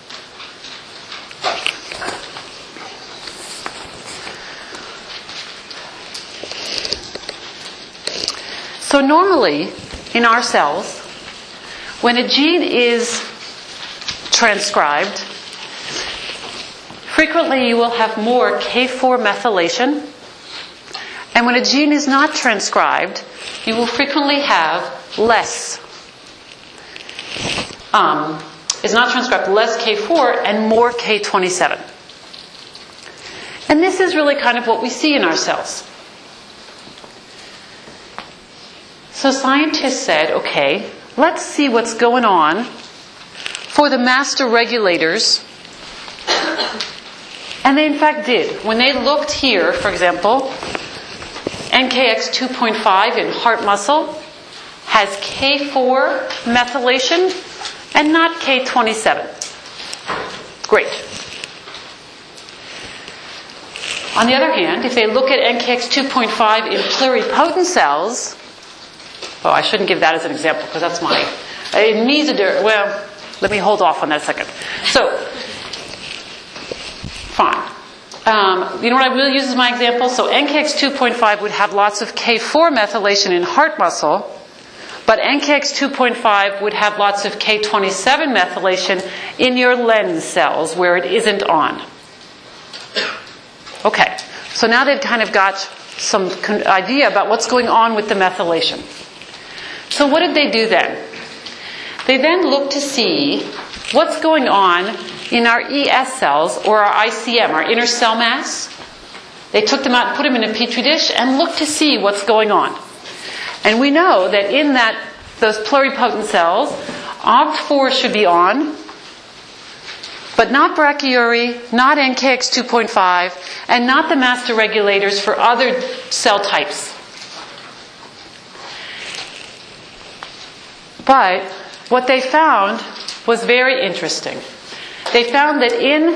So normally, in our cells, when a gene is transcribed, frequently you will have more K four methylation. And when a gene is not transcribed, you will frequently have less, um, is not transcribed, less K four and more K twenty-seven. And this is really kind of what we see in our cells. So scientists said, okay, let's see what's going on for the master regulators. And they in fact did. When they looked here, for example, N K X two point five in heart muscle has K four methylation and not K twenty-seven. Great. On the other hand, if they look at N K X two point five in pluripotent cells, oh, I shouldn't give that as an example because that's my in mesoderm. Well, let me hold off on that a second. So, fine. Um, you know what I will use as my example? So N K X two point five would have lots of K four methylation in heart muscle, but N K X two point five would have lots of K twenty-seven methylation in your lens cells where it isn't on. Okay, so now they've kind of got some idea about what's going on with the methylation. So what did they do then? They then looked to see what's going on in our E S cells, or our I C M, our inner cell mass. They took them out and put them in a petri dish and looked to see what's going on. And we know that in that those pluripotent cells, O C T four should be on, but not brachyury, not N K X two point five, and not the master regulators for other cell types. But what they found was very interesting. They found that in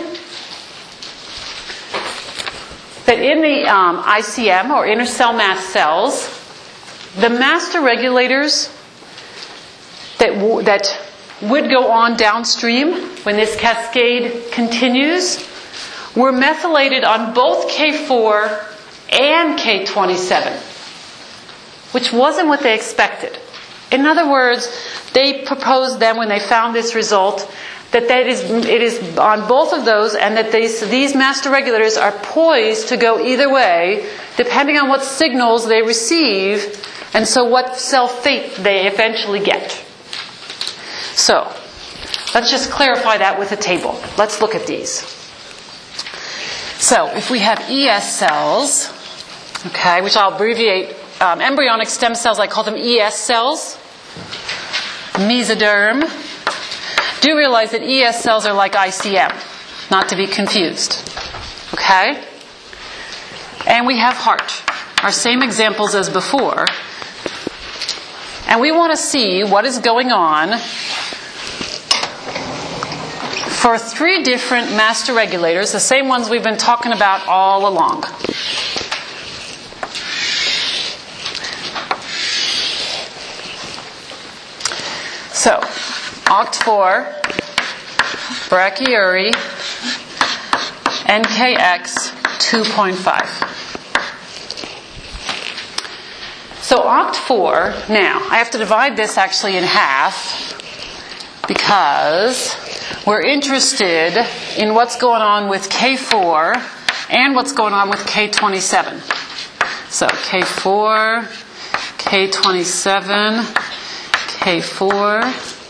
that in the um, I C M, or inner cell mass cells, the master regulators that, w- that would go on downstream when this cascade continues were methylated on both K four and K twenty-seven, which wasn't what they expected. In other words, they proposed then when they found this result that, that is, it is on both of those, and that these, these master regulators are poised to go either way depending on what signals they receive and so what cell fate they eventually get. So, let's just clarify that with a table. Let's look at these. So, if we have E S cells, okay, which I'll abbreviate, um, embryonic stem cells, I call them E S cells, mesoderm. Do realize that E S cells are like I C M, not to be confused. Okay? And we have heart, our same examples as before. And we want to see what is going on for three different master regulators, the same ones we've been talking about all along. So, O C T four, brachyury, N K X two point five. So O C T four, now, I have to divide this actually in half because we're interested in what's going on with K four and what's going on with K twenty-seven. So K four, K twenty-seven, K four.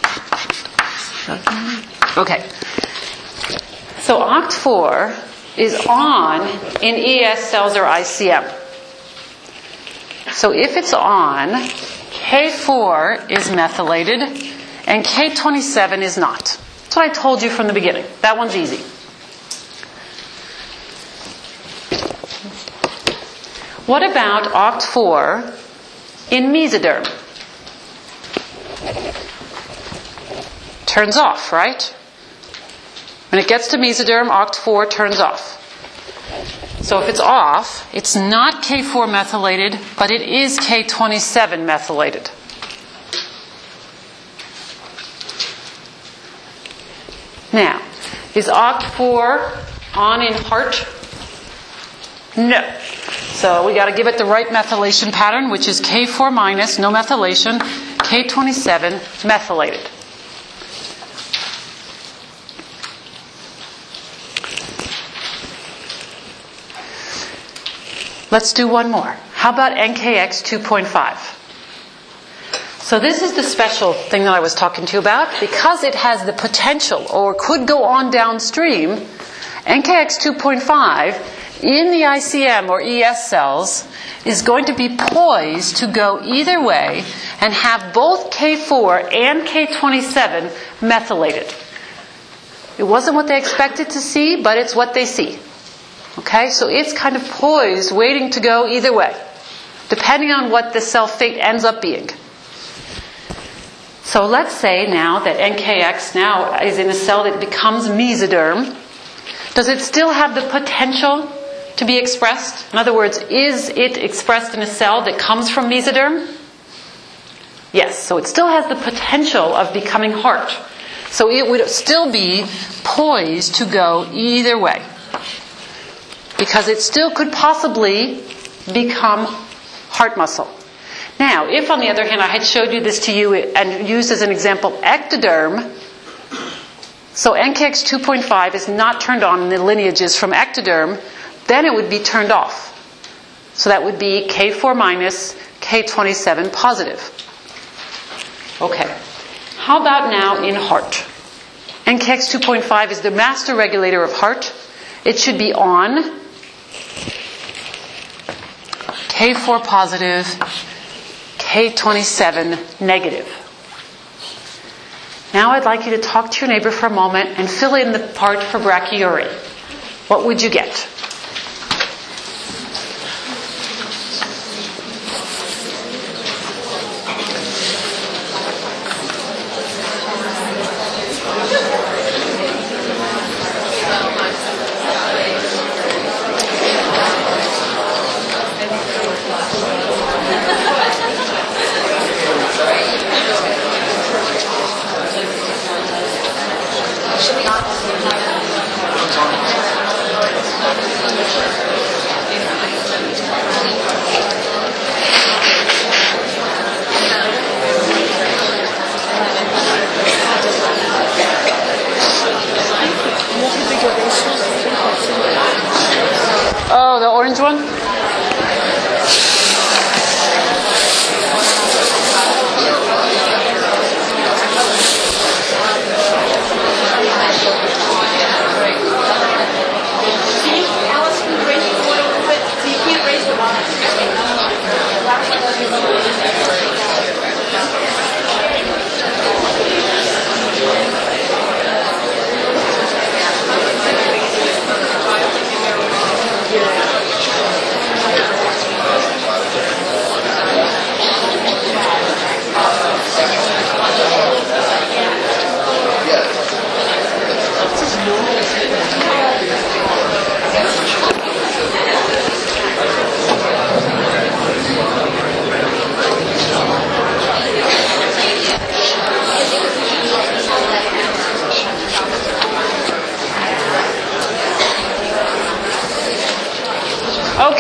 Okay. So O C T four is on in E S cells or I C M. So if it's on, K four is methylated and K twenty-seven is not. That's what I told you from the beginning. That one's easy. What about O C T four in mesoderm? Turns off, right? When it gets to mesoderm, O C T four turns off. So if it's off, it's not K four methylated, but it is K twenty-seven methylated. Now, is O C T four on in heart? No. So we got to give it the right methylation pattern, which is K four minus, no methylation, K twenty-seven methylated. Let's do one more. How about N K X two point five? So this is the special thing that I was talking to you about. Because it has the potential, or could go on downstream, N K X two point five in the I C M or E S cells is going to be poised to go either way and have both K four and K twenty-seven methylated. It wasn't what they expected to see, but it's what they see. Okay, so it's kind of poised, waiting to go either way, depending on what the cell fate ends up being. So let's say now that N K X now is in a cell that becomes mesoderm. Does it still have the potential to be expressed? In other words, is it expressed in a cell that comes from mesoderm? Yes, so it still has the potential of becoming heart. So it would still be poised to go either way, because it still could possibly become heart muscle. Now, if on the other hand I had showed you this to you and used as an example ectoderm, so N K X two point five is not turned on in the lineages from ectoderm, then it would be turned off. So that would be K four minus, K twenty-seven positive. Okay. How about now in heart? N K X two point five is the master regulator of heart. It should be on K four positive, K twenty-seven negative. Now I'd like you to talk to your neighbor for a moment and fill in the part for brachyury. What would you get?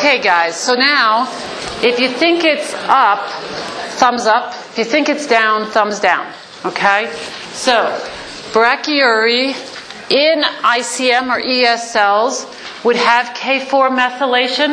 Okay, guys, so now, if you think it's up, thumbs up. If you think it's down, thumbs down. Okay? So, brachyury in I C M or E S cells would have K four methylation.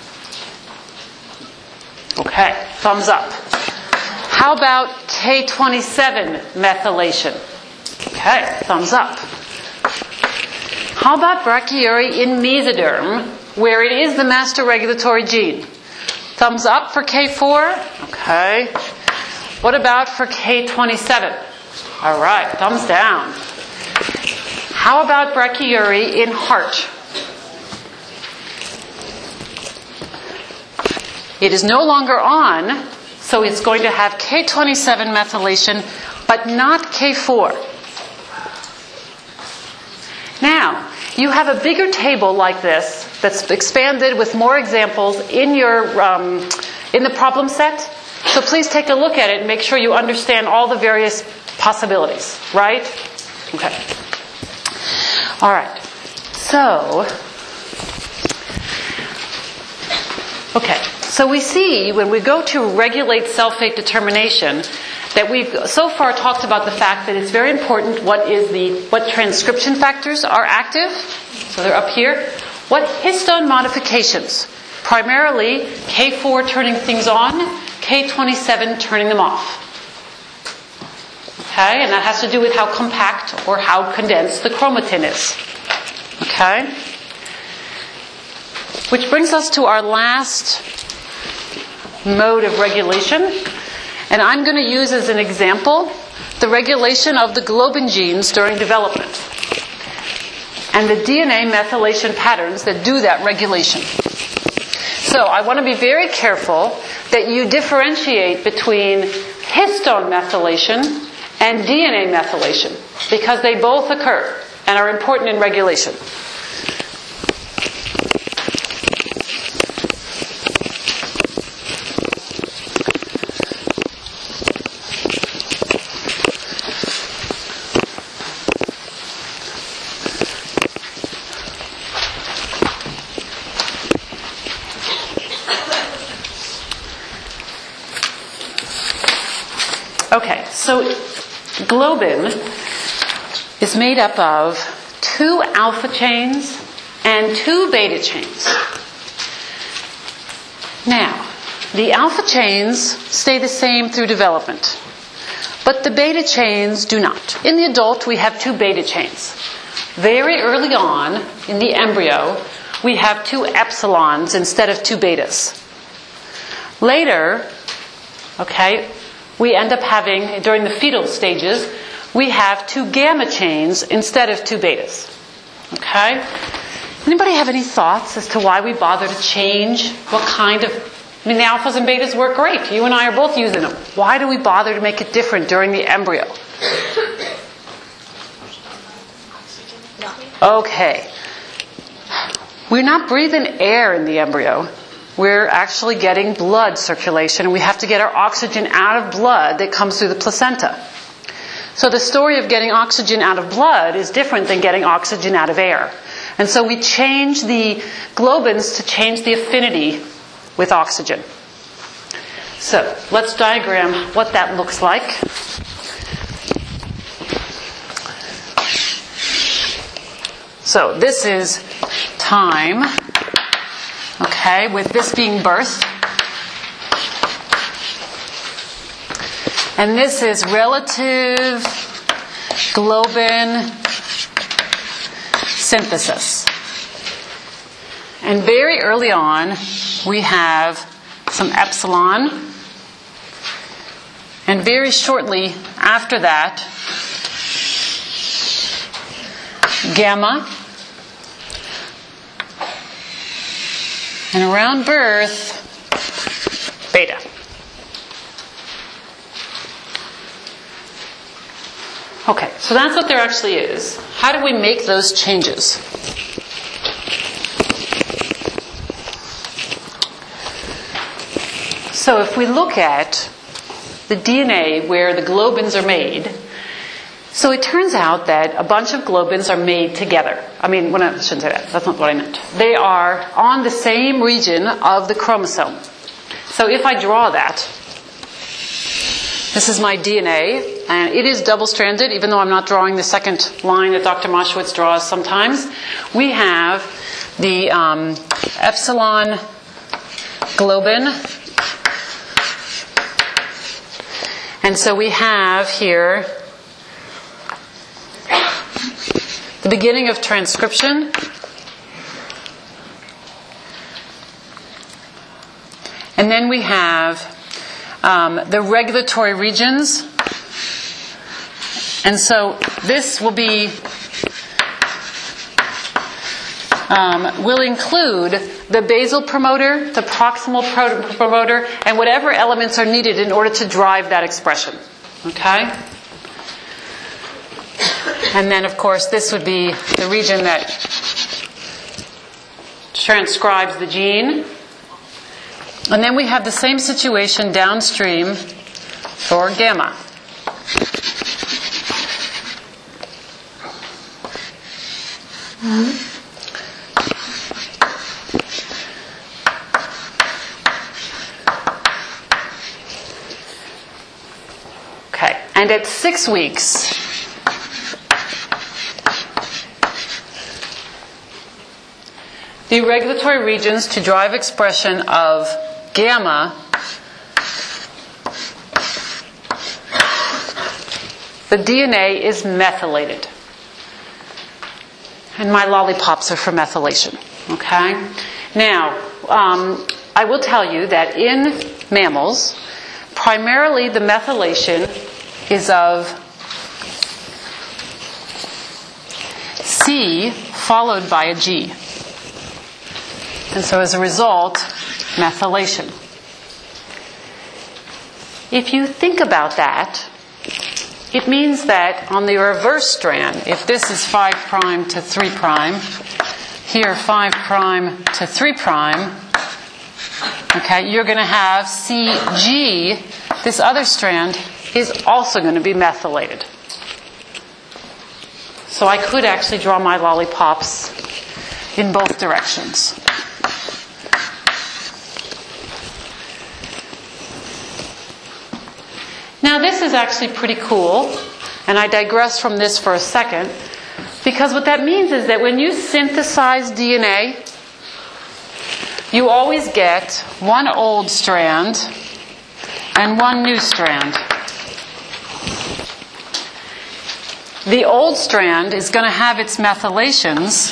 Okay, thumbs up. How about K twenty-seven methylation? Okay, thumbs up. How about brachyury in mesoderm, where it is the master regulatory gene? Thumbs up for K four. Okay. What about for K twenty-seven? All right, thumbs down. How about brachyury in heart? It is no longer on, so it's going to have K twenty-seven methylation, but not K four. Now, you have a bigger table like this that's expanded with more examples in your um, in the problem set. So please take a look at it and make sure you understand all the various possibilities, right? Okay. All right. So, okay. So we see when we go to regulate cell fate determination that we've so far talked about the fact that it's very important what is the what transcription factors are active. So they're up here. What histone modifications? Primarily K four turning things on, K twenty-seven turning them off. Okay, and that has to do with how compact or how condensed the chromatin is. Okay? Which brings us to our last mode of regulation. And I'm going to use as an example the regulation of the globin genes during development and the D N A methylation patterns that do that regulation. So I want to be very careful that you differentiate between histone methylation and D N A methylation because they both occur and are important in regulation. Okay, so globin is made up of two alpha chains and two beta chains. Now, the alpha chains stay the same through development, but the beta chains do not. In the adult, we have two beta chains. Very early on in the embryo, we have two epsilons instead of two betas. Later, okay, we end up having, during the fetal stages, we have two gamma chains instead of two betas. Okay? Anybody have any thoughts as to why we bother to change what kind of... I mean, the alphas and betas work great. You and I are both using them. Why do we bother to make it different during the embryo? Okay. We're not breathing air in the embryo. We're actually getting blood circulation, and we have to get our oxygen out of blood that comes through the placenta. So the story of getting oxygen out of blood is different than getting oxygen out of air. And so we change the globins to change the affinity with oxygen. So let's diagram what that looks like. So this is time. Okay, with this being birth. And this is relative globin synthesis. And very early on, we have some epsilon. And very shortly after that, gamma. And around birth, beta. Okay, so that's what there actually is. How do we make those changes? So if we look at the D N A where the globins are made, So it turns out that a bunch of globins are made together. I mean, when I shouldn't say that. That's not what I meant. They are on the same region of the chromosome. So if I draw that, this is my D N A, and it is double-stranded, even though I'm not drawing the second line that Doctor Moshowitz draws sometimes. We have the um, epsilon globin. And so we have here the beginning of transcription. And then we have um, the regulatory regions. And so this will be, um, will include the basal promoter, the proximal pro- promoter, and whatever elements are needed in order to drive that expression. Okay? And then, of course, this would be the region that transcribes the gene. And then we have the same situation downstream for gamma. Mm-hmm. Okay, and at six weeks, the regulatory regions to drive expression of gamma the D N A is methylated. And my lollipops are for methylation. Okay? Now, um, I will tell you that in mammals, primarily the methylation is of C followed by a G. And so as a result, methylation. If you think about that, it means that on the reverse strand, if this is five prime to three prime, here five prime to three prime, okay, you're going to have C G, this other strand, is also going to be methylated. So I could actually draw my lollipops in both directions. Now this is actually pretty cool, and I digress from this for a second, because what that means is that when you synthesize D N A, you always get one old strand and one new strand. The old strand is going to have its methylations,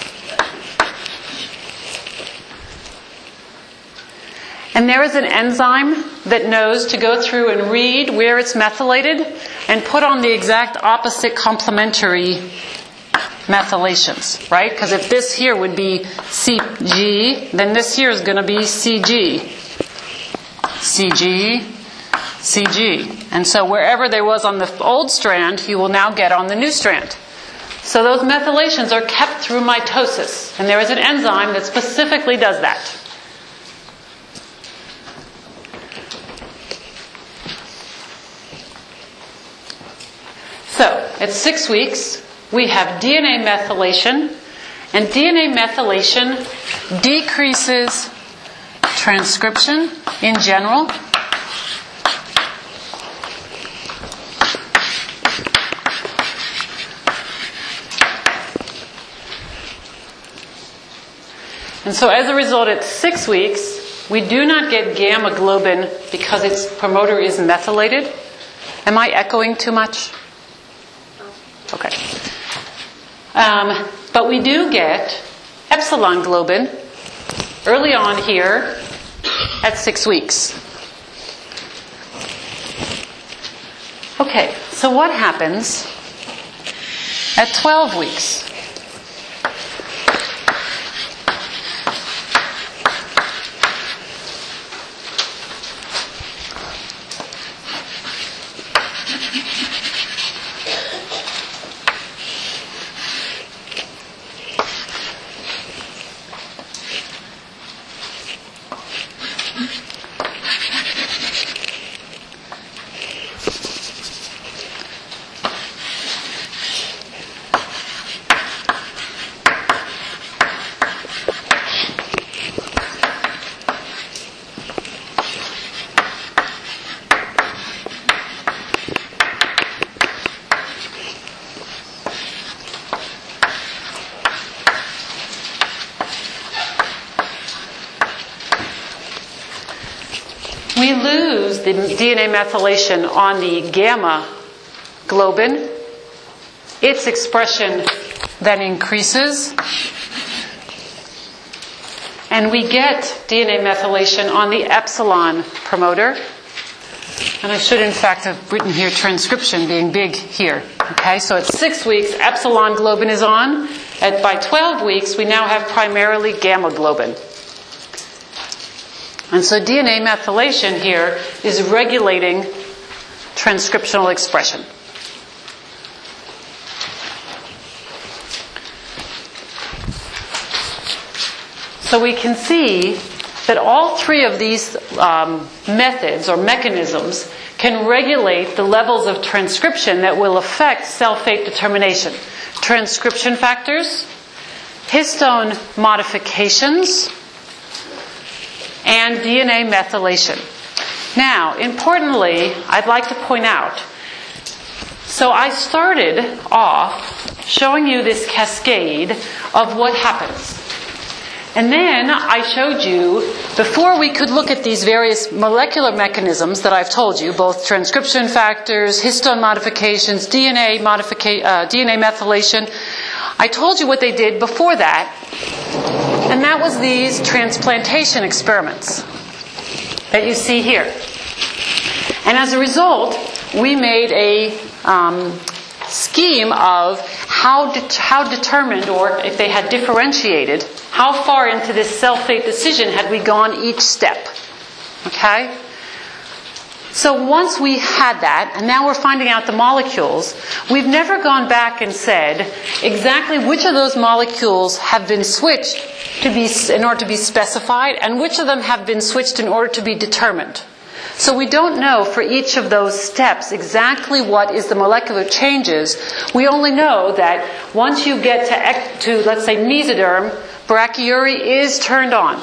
and there is an enzyme that knows to go through and read where it's methylated and put on the exact opposite complementary methylations, right? Because if this here would be C G, then this here is going to be C G. C G, C G. And so wherever there was on the old strand, you will now get on the new strand. So those methylations are kept through mitosis. And there is an enzyme that specifically does that. So, at six weeks, we have D N A methylation, and D N A methylation decreases transcription in general. And so as a result, at six weeks, we do not get gamma globin because its promoter is methylated. Am I echoing too much? Okay. Um, but we do get epsilon globin early on here at six weeks. Okay, so what happens at twelve weeks? the D N A methylation on the gamma globin. Its expression then increases. And we get D N A methylation on the epsilon promoter. And I should, in fact, have written here transcription being big here. Okay, so at six weeks, epsilon globin is on. At by twelve weeks, we now have primarily gamma globin. And so D N A methylation here is regulating transcriptional expression. So we can see that all three of these um, methods or mechanisms can regulate the levels of transcription that will affect cell fate determination. Transcription factors, histone modifications, and D N A methylation. Now, importantly, I'd like to point out, so I started off showing you this cascade of what happens. And then I showed you, before we could look at these various molecular mechanisms that I've told you, both transcription factors, histone modifications, D N A modifica- uh, D N A methylation, I told you what they did before that, and that was these transplantation experiments that you see here. And as a result, we made a um, scheme of how de- how determined, or if they had differentiated, how far into this cell fate decision had we gone each step. Okay? So once we had that, and now we're finding out the molecules, we've never gone back and said exactly which of those molecules have been switched to be in order to be specified, and which of them have been switched in order to be determined. So we don't know for each of those steps exactly what is the molecular changes. We only know that once you get to, to let's say, mesoderm, brachyury is turned on.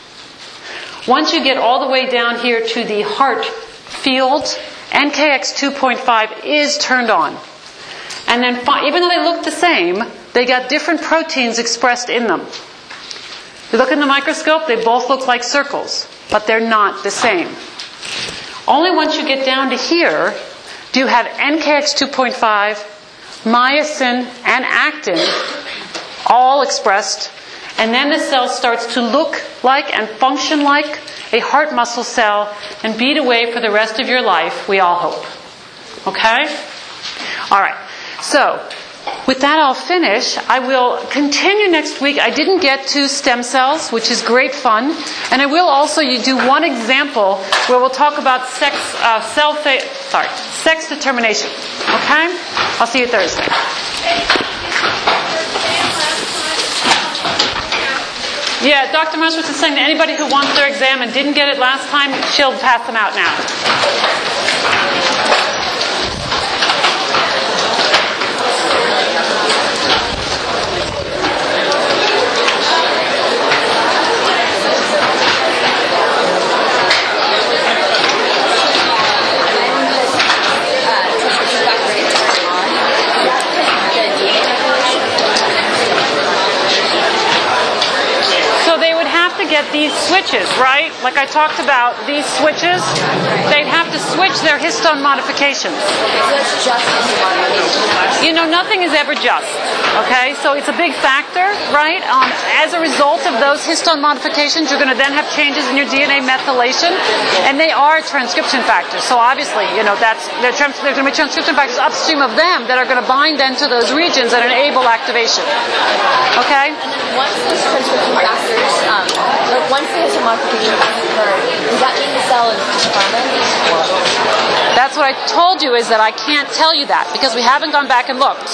Once you get all the way down here to the heart field, N K X two point five is turned on. And then, even though they look the same, they got different proteins expressed in them. You look in the microscope, they both look like circles, but they're not the same. Only once you get down to here do you have N K X two point five, myosin, and actin all expressed, and then the cell starts to look like and function like a heart muscle cell and beat away for the rest of your life, we all hope. Okay? All right. So, with that I'll finish. I will continue next week. I didn't get to stem cells, which is great fun. And I will also you do one example where we'll talk about sex, uh, cell fa- sorry, sex determination. Okay? I'll see you Thursday. Yeah, Doctor Moskowitz is saying that anybody who wants their exam and didn't get it last time, she'll pass them out now. Get these switches, right? Like I talked about, these switches, they'd have to switch their histone modifications. That's just modifications. You know, nothing is ever just, okay? So it's a big factor, right? Um, as a result of those histone modifications, you're going to then have changes in your D N A methylation, and they are transcription factors. So obviously, you know, that's there's going to be transcription factors upstream of them that are going to bind then to those regions and enable activation. Okay? And then once those transcription factors, um, like once the histone modification occur, does that mean the cell is determined? That's what I told you, is that I can't tell you that because we haven't gone back and looked.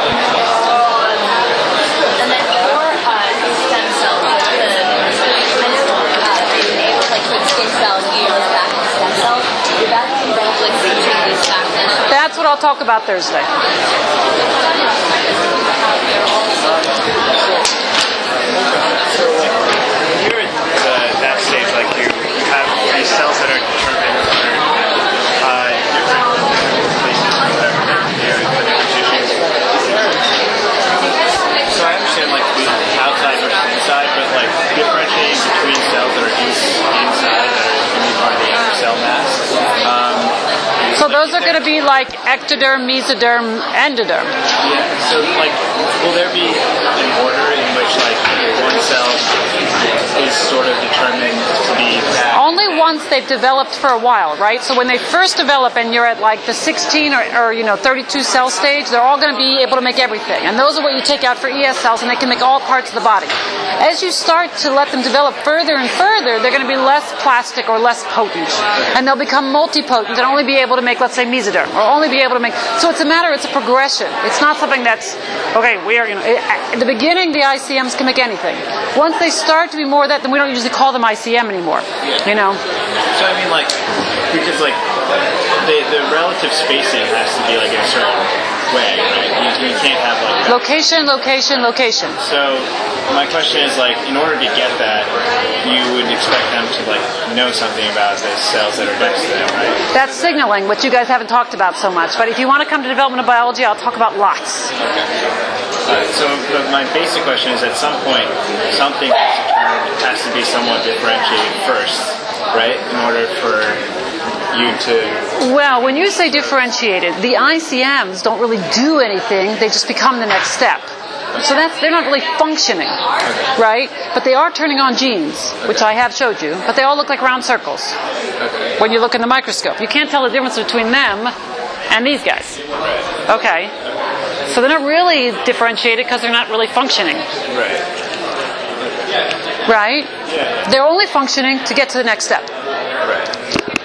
And then for uh, stem cells, the, I know uh, they enable like with skin cells, you know, back to stem cells. Did that involve like switching these factors? That's what I'll talk about Thursday. That stage, like you, you have these cells that are determined for uh, different places that are there for different tissues. So I understand like the outside versus inside, but like differentiating between cells that are in, inside that are in by the cell mass. to be like ectoderm, mesoderm, endoderm. Yeah. So, like, will there be an order in which, like, one cell is sort of determined to be that? Only once they've developed for a while, right? So when they first develop and you're at like the sixteen or, or you know, thirty-two cell stage, they're all going to be able to make everything. And those are what you take out for E S cells, and they can make all parts of the body. As you start to let them develop further and further, they're going to be less plastic or less potent. And they'll become multipotent and only be able to make, let's say, mesoderm, or only be able to make... So it's a matter, it's a progression. It's not something that's, okay, we are, you know... At the beginning, the I C Ms can make anything. Once they start to be more of that, then we don't usually call them I C M anymore. You know? So, I mean, like, because, like, the, the relative spacing has to be, like, in a certain way, right? You, you can't have, like... Location, location, location. So, my question is, like, in order to get that, you would expect them to, like, know something about the cells that are next to them, right? That's signaling, which you guys haven't talked about so much. But if you want to come to development of biology, I'll talk about lots. Uh, so, but my basic question is, at some point, something has to be somewhat differentiated first, right? In order for you to... Well, when you say differentiated, the I C Ms don't really do anything. They just become the next step. So that's, they're not really functioning, right? But they are turning on genes, which I have showed you, but they all look like round circles when you look in the microscope. You can't tell the difference between them and these guys. Okay. So they're not really differentiated because they're not really functioning. Right. Right? They're only functioning to get to the next step. Right.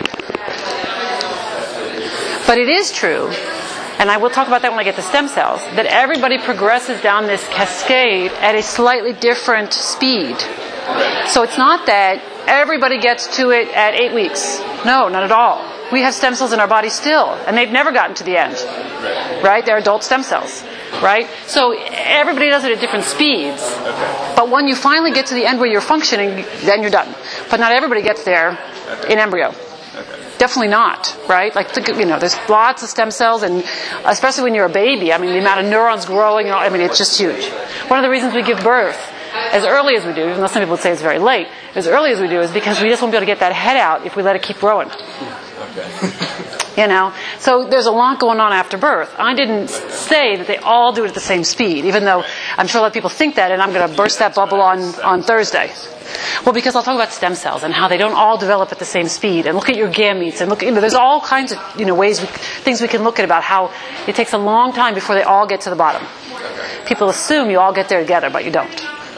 But it is true, and I will talk about that when I get to stem cells, that everybody progresses down this cascade at a slightly different speed. So it's not that everybody gets to it at eight weeks. No, not at all. We have stem cells in our body still, and they've never gotten to the end. Right? They're adult stem cells. Right? So everybody does it at different speeds. But when you finally get to the end where you're functioning, then you're done. But not everybody gets there in embryo. Definitely not, right? Like, you know, there's lots of stem cells, and especially when you're a baby, I mean, the amount of neurons growing, I mean, it's just huge. One of the reasons we give birth as early as we do, even though some people would say it's very late, as early as we do is because we just won't be able to get that head out if we let it keep growing. You know? So there's a lot going on after birth. I didn't say that they all do it at the same speed, even though I'm sure a lot of people think that, and I'm going to burst that bubble on, on Thursday. Well, because I'll talk about stem cells and how they don't all develop at the same speed, and look at your gametes, and look, you know, there's all kinds of, you know, ways, we, things we can look at about how it takes a long time before they all get to the bottom. People assume you all get there together, but you don't.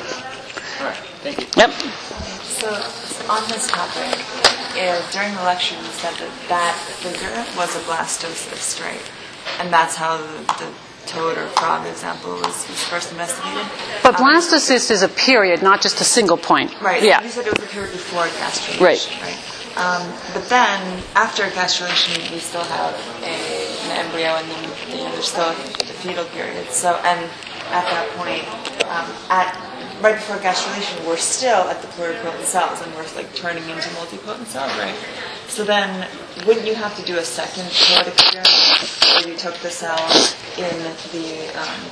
All right. Thank you. Yep. So, on this topic, uh, during the lecture you said that that figure was a blastocyst, right? And that's how the, the toad or frog example was, was first investigated. But Um, blastocyst is a period, not just a single point. Right. Yeah. You said it was a period before gastrulation. Right. Right. Um, but then, after gastrulation, we still have a, an embryo, and then you know, there's still the fetal period. So, and at that point, um, at right before gastrulation, we're still at the pluripotent cells, and we're like turning into multipotent cells, right? So then, wouldn't you have to do a second toad experiment where you took the cell in the um,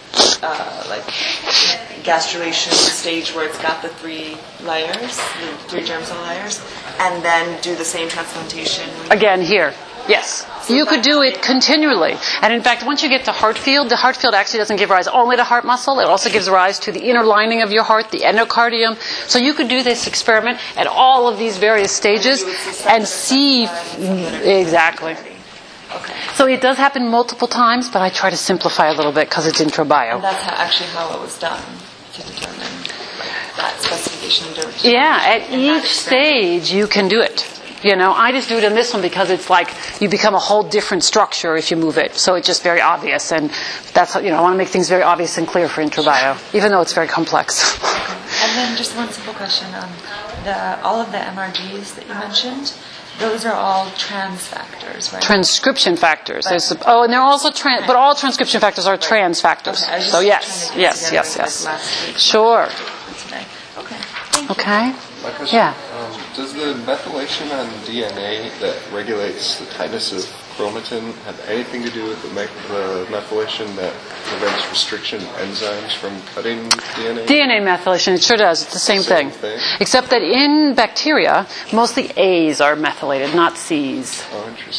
uh, like gastrulation stage where it's got the three layers, the three germ cell layers, and then do the same transplantation? Again, here. Yes. You could do it continually. And in fact, once you get to heart field, the heart field actually doesn't give rise only to heart muscle. It also gives rise to the inner lining of your heart, the endocardium. So you could do this experiment at all of these various stages and see exactly. Okay. So it does happen multiple times, but I try to simplify a little bit because it's introbio. And that's how, actually how it was done to determine like, that specification. To Yeah, at in that each experiment. stage you can do it. You know, I just do it in this one because it's like you become a whole different structure if you move it. So it's just very obvious, and that's how, you know, I want to make things very obvious and clear for introbio, even though it's very complex. And then just one simple question: um, the all of the M R Gs that you mentioned, those are all trans factors, right? Transcription factors. There's, oh, and they're also trans, but all transcription factors are trans factors. Okay, I was just So trying yes, to put yes, together, yes, like, yes. last week. Sure. Today. Okay. Thank you. Okay. My question, Yeah. um, does the methylation on D N A that regulates the tightness of chromatin have anything to do with the, me- the methylation that prevents restriction enzymes from cutting D N A? D N A methylation, it sure does. It's the same, Same thing. thing. Except that in bacteria, mostly A's are methylated, not C's. Oh, interesting.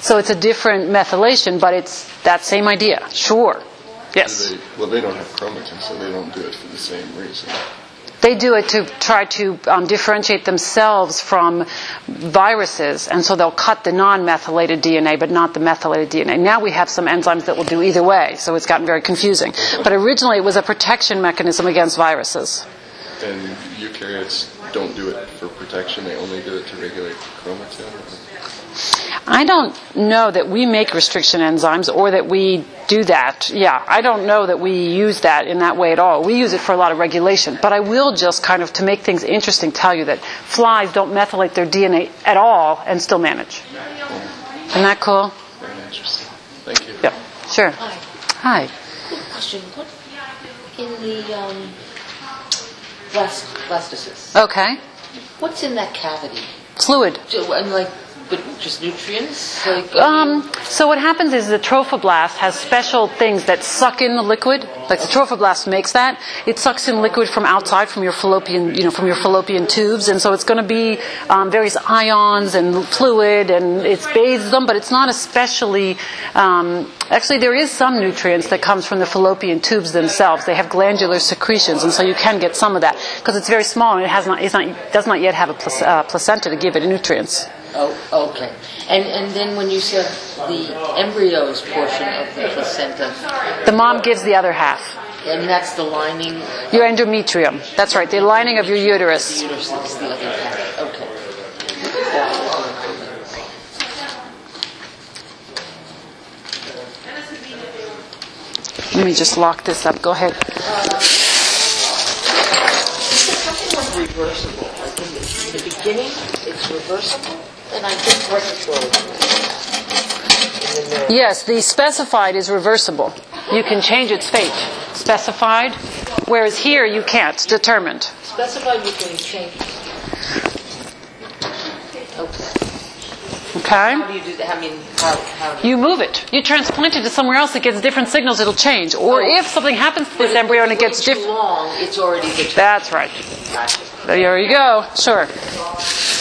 So it's a different methylation, but it's that same idea. Sure. Yes. They, well, they don't have chromatin, so they don't do it for the same reason. They do it to try to um, differentiate themselves from viruses, and so they'll cut the non-methylated D N A, but not the methylated D N A. Now we have some enzymes that will do either way, so it's gotten very confusing. But originally it was a protection mechanism against viruses. And eukaryotes don't do it for protection, they only do it to regulate chromatin? I don't know that we make restriction enzymes or that we do that. Yeah, I don't know that we use that in that way at all. We use it for a lot of regulation. But I will just kind of, to make things interesting, tell you that flies don't methylate their D N A at all and still manage. Isn't that cool? Very interesting. Thank you. Yeah, sure. Hi. Hi. Good question. What in the um, blast, blastocysts? Okay. What's in that cavity? Fluid. Do, and like, but just nutrients? Like, Um, so what happens is the trophoblast has special things that suck in the liquid. Like the trophoblast makes that. It sucks in liquid from outside, from your fallopian, you know, from your fallopian tubes, and so it's going to be um, various ions and fluid, and it bathes them. But it's not especially. Um, actually, there is some nutrients that comes from the fallopian tubes themselves. They have glandular secretions, and so you can get some of that because it's very small and it has not, it's not, does not yet have a plac- uh, placenta to give it nutrients. Oh, okay. And and then when you said the embryos portion of the placenta, The mom gives the other half. and that's the lining. Your endometrium. That's right. The lining of your uterus. The uterus is the other half. Okay. Let me just lock this up. Go ahead. Something was reversible. I think it's, in the beginning, it's reversible, and I think retro. Yes, the specified is reversible. You can change its fate. Specified, whereas here you can't. Determined. Specified you can change. Okay. Okay? How do you do that? I mean, how, how do You move it. You transplant it to somewhere else. It gets different signals. It'll change. Or Oh. if something happens to this embryo and it gets too different. long, it's already the That's right. Gotcha. There you go. Sure.